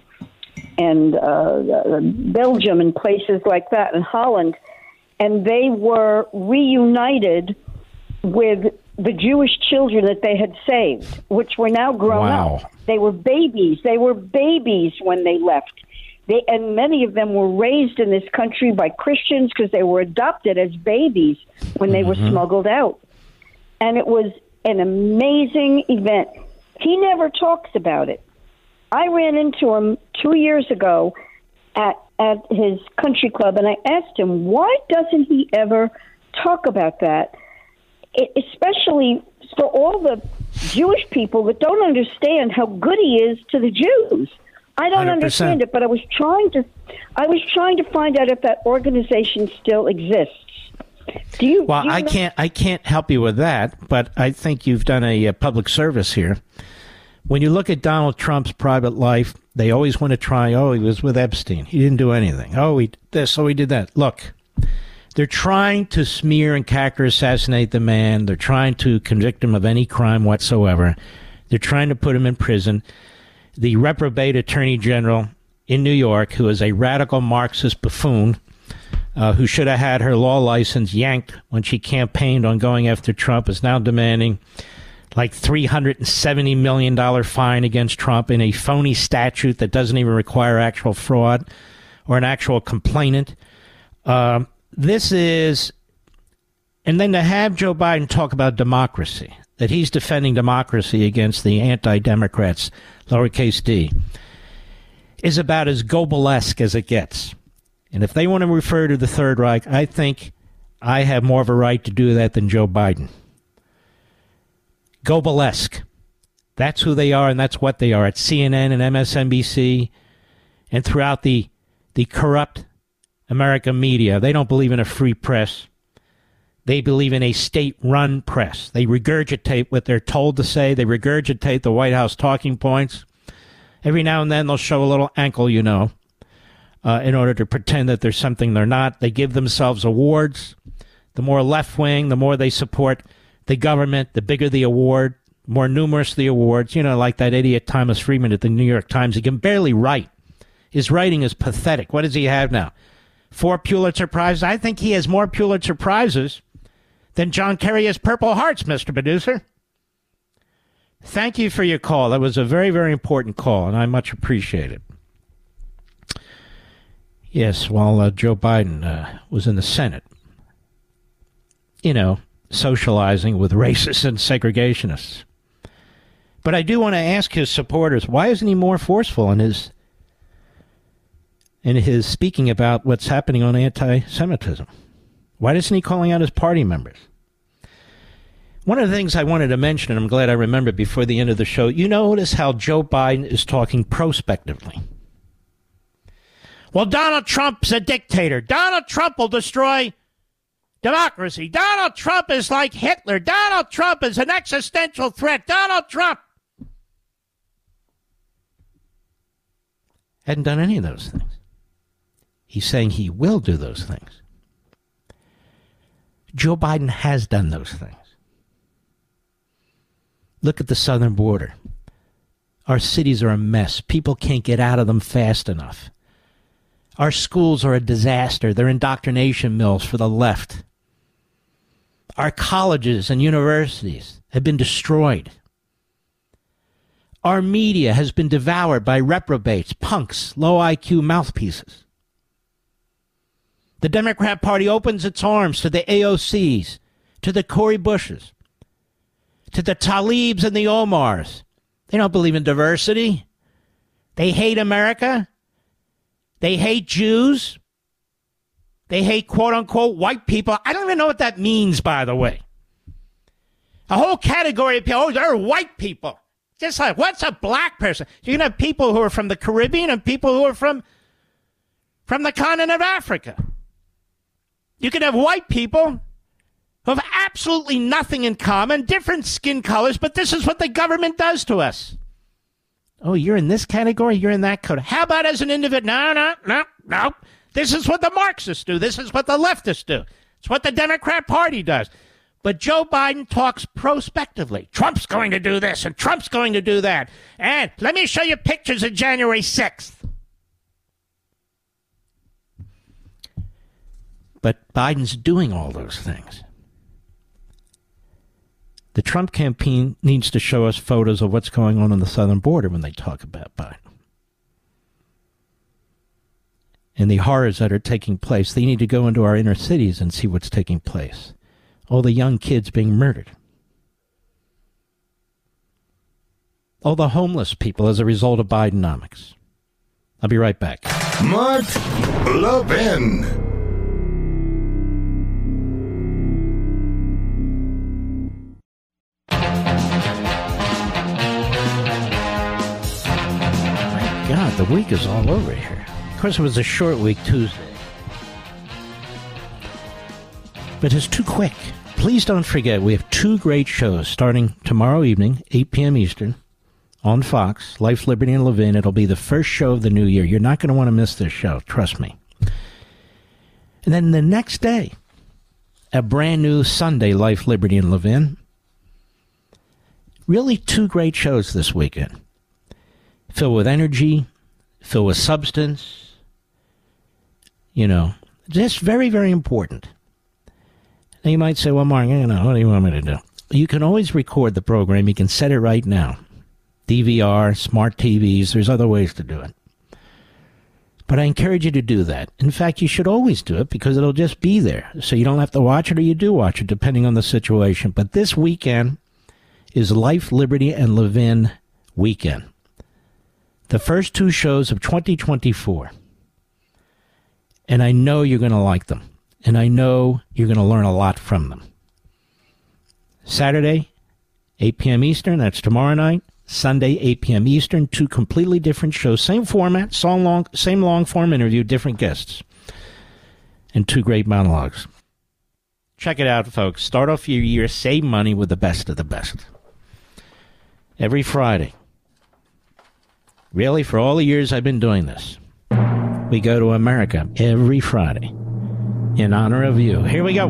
Belgium and places like that, and Holland, and they were reunited with the Jewish children that they had saved, which were now grown up. They were babies. They were babies when they left. And many of them were raised in this country by Christians because they were adopted as babies when they were smuggled out. And it was an amazing event. He never talks about it. I ran into him 2 years ago at his country club, and I asked him, why doesn't he ever talk about that? Especially for all the Jewish people that don't understand how good he is to the Jews. I don't 100%. Understand it, but I was trying to find out if that organization still exists. I can't help you with that, but I think you've done a public service here. When you look at Donald Trump's private life, they always want to try, he was with Epstein. He didn't do anything. He did this, he did that. Look, they're trying to smear and character assassinate the man. They're trying to convict him of any crime whatsoever. They're trying to put him in prison. The reprobate attorney general in New York, who is a radical Marxist buffoon, who should have had her law license yanked when she campaigned on going after Trump, is now demanding like $370 million fine against Trump in a phony statute that doesn't even require actual fraud or an actual complainant. This is, and then to have Joe Biden talk about democracy, that he's defending democracy against the anti-Democrats, lowercase d, is about as Goebbels-esque as it gets. And if they want to refer to the Third Reich, I think I have more of a right to do that than Joe Biden. Goebbels-esque. That's who they are, and that's what they are at CNN and MSNBC and throughout the corrupt American media. They don't believe in a free press. They believe in a state-run press. They regurgitate what they're told to say. They regurgitate the White House talking points. Every now and then they'll show a little ankle, in order to pretend that there's something they're not. They give themselves awards. The more left-wing, the more they support the government, the bigger the award, more numerous the awards. Like that idiot Thomas Friedman at the New York Times. He can barely write. His writing is pathetic. What does he have now? 4 Pulitzer Prizes? I think he has more Pulitzer Prizes than John Kerry has Purple Hearts, Mr. Producer. Thank you for your call. That was a very, very important call, and I much appreciate it. Yes, while Joe Biden was in the Senate, socializing with racists and segregationists. But I do want to ask his supporters, why isn't he more forceful in his speaking about what's happening on anti-Semitism? Why isn't he calling out his party members? One of the things I wanted to mention, and I'm glad I remembered before the end of the show, you notice how Joe Biden is talking prospectively. Well, Donald Trump's a dictator. Donald Trump will destroy democracy. Donald Trump is like Hitler. Donald Trump is an existential threat. Donald Trump hadn't done any of those things. He's saying he will do those things. Joe Biden has done those things. Look at the southern border. Our cities are a mess. People can't get out of them fast enough. Our schools are a disaster. They're indoctrination mills for the left. Our colleges and universities have been destroyed. Our media has been devoured by reprobates, punks, low IQ mouthpieces. The Democrat Party opens its arms to the AOCs, to the Cori Bushes, to the Talibs and the Omars. They don't believe in diversity. They hate America. They hate Jews. They hate quote-unquote white people. I don't even know what that means, by the way. A whole category of people, they're white people. Just like, what's a black person? You can have people who are from the Caribbean and people who are from the continent of Africa. You can have white people who have absolutely nothing in common, different skin colors, but this is what the government does to us. Oh, you're in this category? You're in that category. How about as an individual? No. This is what the Marxists do. This is what the leftists do. It's what the Democrat Party does. But Joe Biden talks prospectively. Trump's going to do this, and Trump's going to do that. And let me show you pictures of January 6th. But Biden's doing all those things. The Trump campaign needs to show us photos of what's going on the southern border when they talk about Biden. And the horrors that are taking place. They need to go into our inner cities and see what's taking place. All the young kids being murdered. All the homeless people as a result of Bidenomics. I'll be right back. Mark Levin. God, the week is all over here. Of course, it was a short week Tuesday. But it's too quick. Please don't forget, we have 2 great shows starting tomorrow evening, 8 p.m. Eastern, on Fox, Life, Liberty, and Levin. It'll be the first show of the new year. You're not going to want to miss this show, trust me. And then the next day, a brand new Sunday, Life, Liberty, and Levin. Really 2 great shows this weekend. Filled with energy, filled with substance, just very, very important. Now you might say, well, Mark, what do you want me to do? You can always record the program. You can set it right now. DVR, smart TVs, there's other ways to do it. But I encourage you to do that. In fact, you should always do it because it'll just be there. So you don't have to watch it or you do watch it, depending on the situation. But this weekend is Life, Liberty, and Levin weekend. The first 2 shows of 2024. And I know you're going to like them. And I know you're going to learn a lot from them. Saturday, 8 p.m. Eastern, that's tomorrow night. Sunday, 8 p.m. Eastern. 2 completely different shows. Same format, same long-form interview, different guests. And 2 great monologues. Check it out, folks. Start off your year, save money with the best of the best. Every Friday. Really, for all the years I've been doing this, we go to America every Friday in honor of you. Here we go.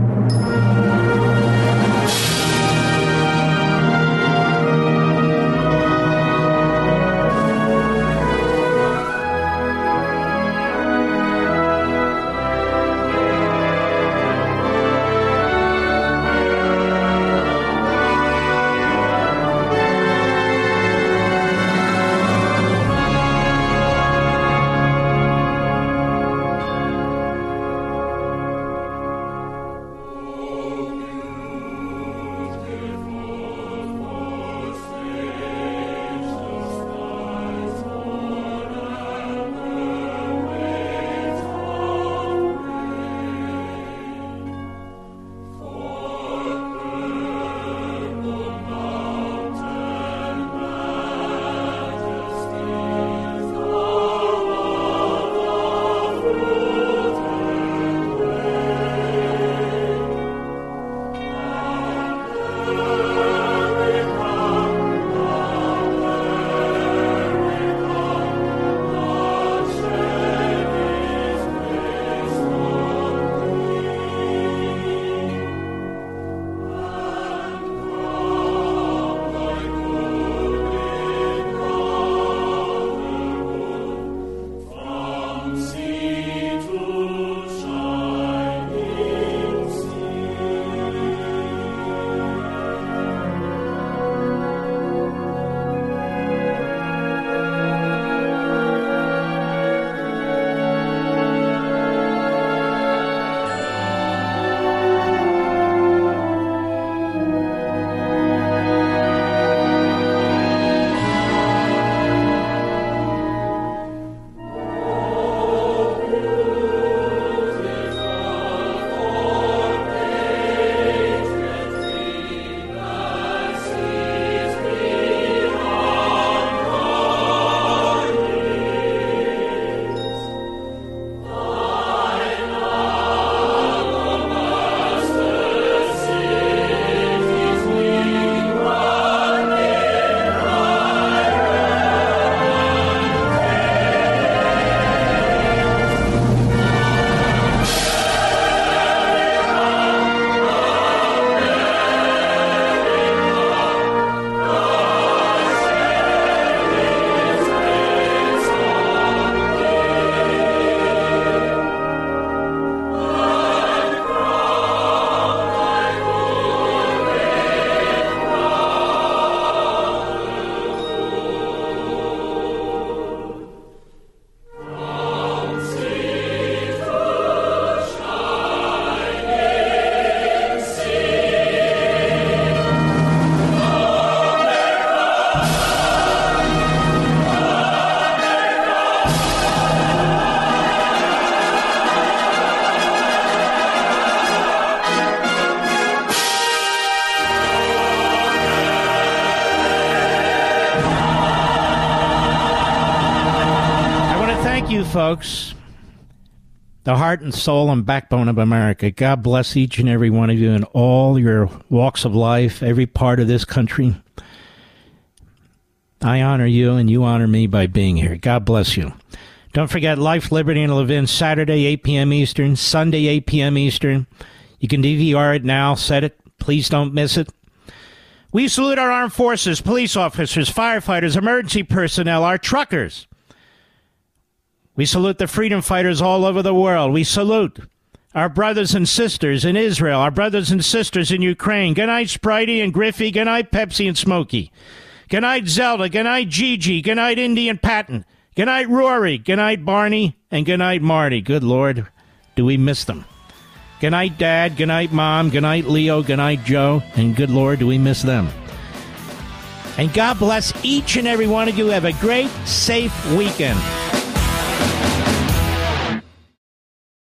Folks, the heart and soul and backbone of America. God bless each and every one of you in all your walks of life, every part of this country. I honor you and you honor me by being here. God bless you. Don't forget Life, Liberty, and Levin, Saturday, 8 p.m. Eastern, Sunday, 8 p.m. Eastern. You can DVR it now. Set it. Please don't miss it. We salute our armed forces, police officers, firefighters, emergency personnel, our truckers. We salute the freedom fighters all over the world. We salute our brothers and sisters in Israel, our brothers and sisters in Ukraine. Good night, Spritey and Griffey. Good night, Pepsi and Smokey. Good night, Zelda. Good night, Gigi. Good night, Indy and Patton. Good night, Rory. Good night, Barney. And good night, Marty. Good Lord, do we miss them. Good night, Dad. Good night, Mom. Good night, Leo. Good night, Joe. And good Lord, do we miss them. And God bless each and every one of you. Have a great, safe weekend.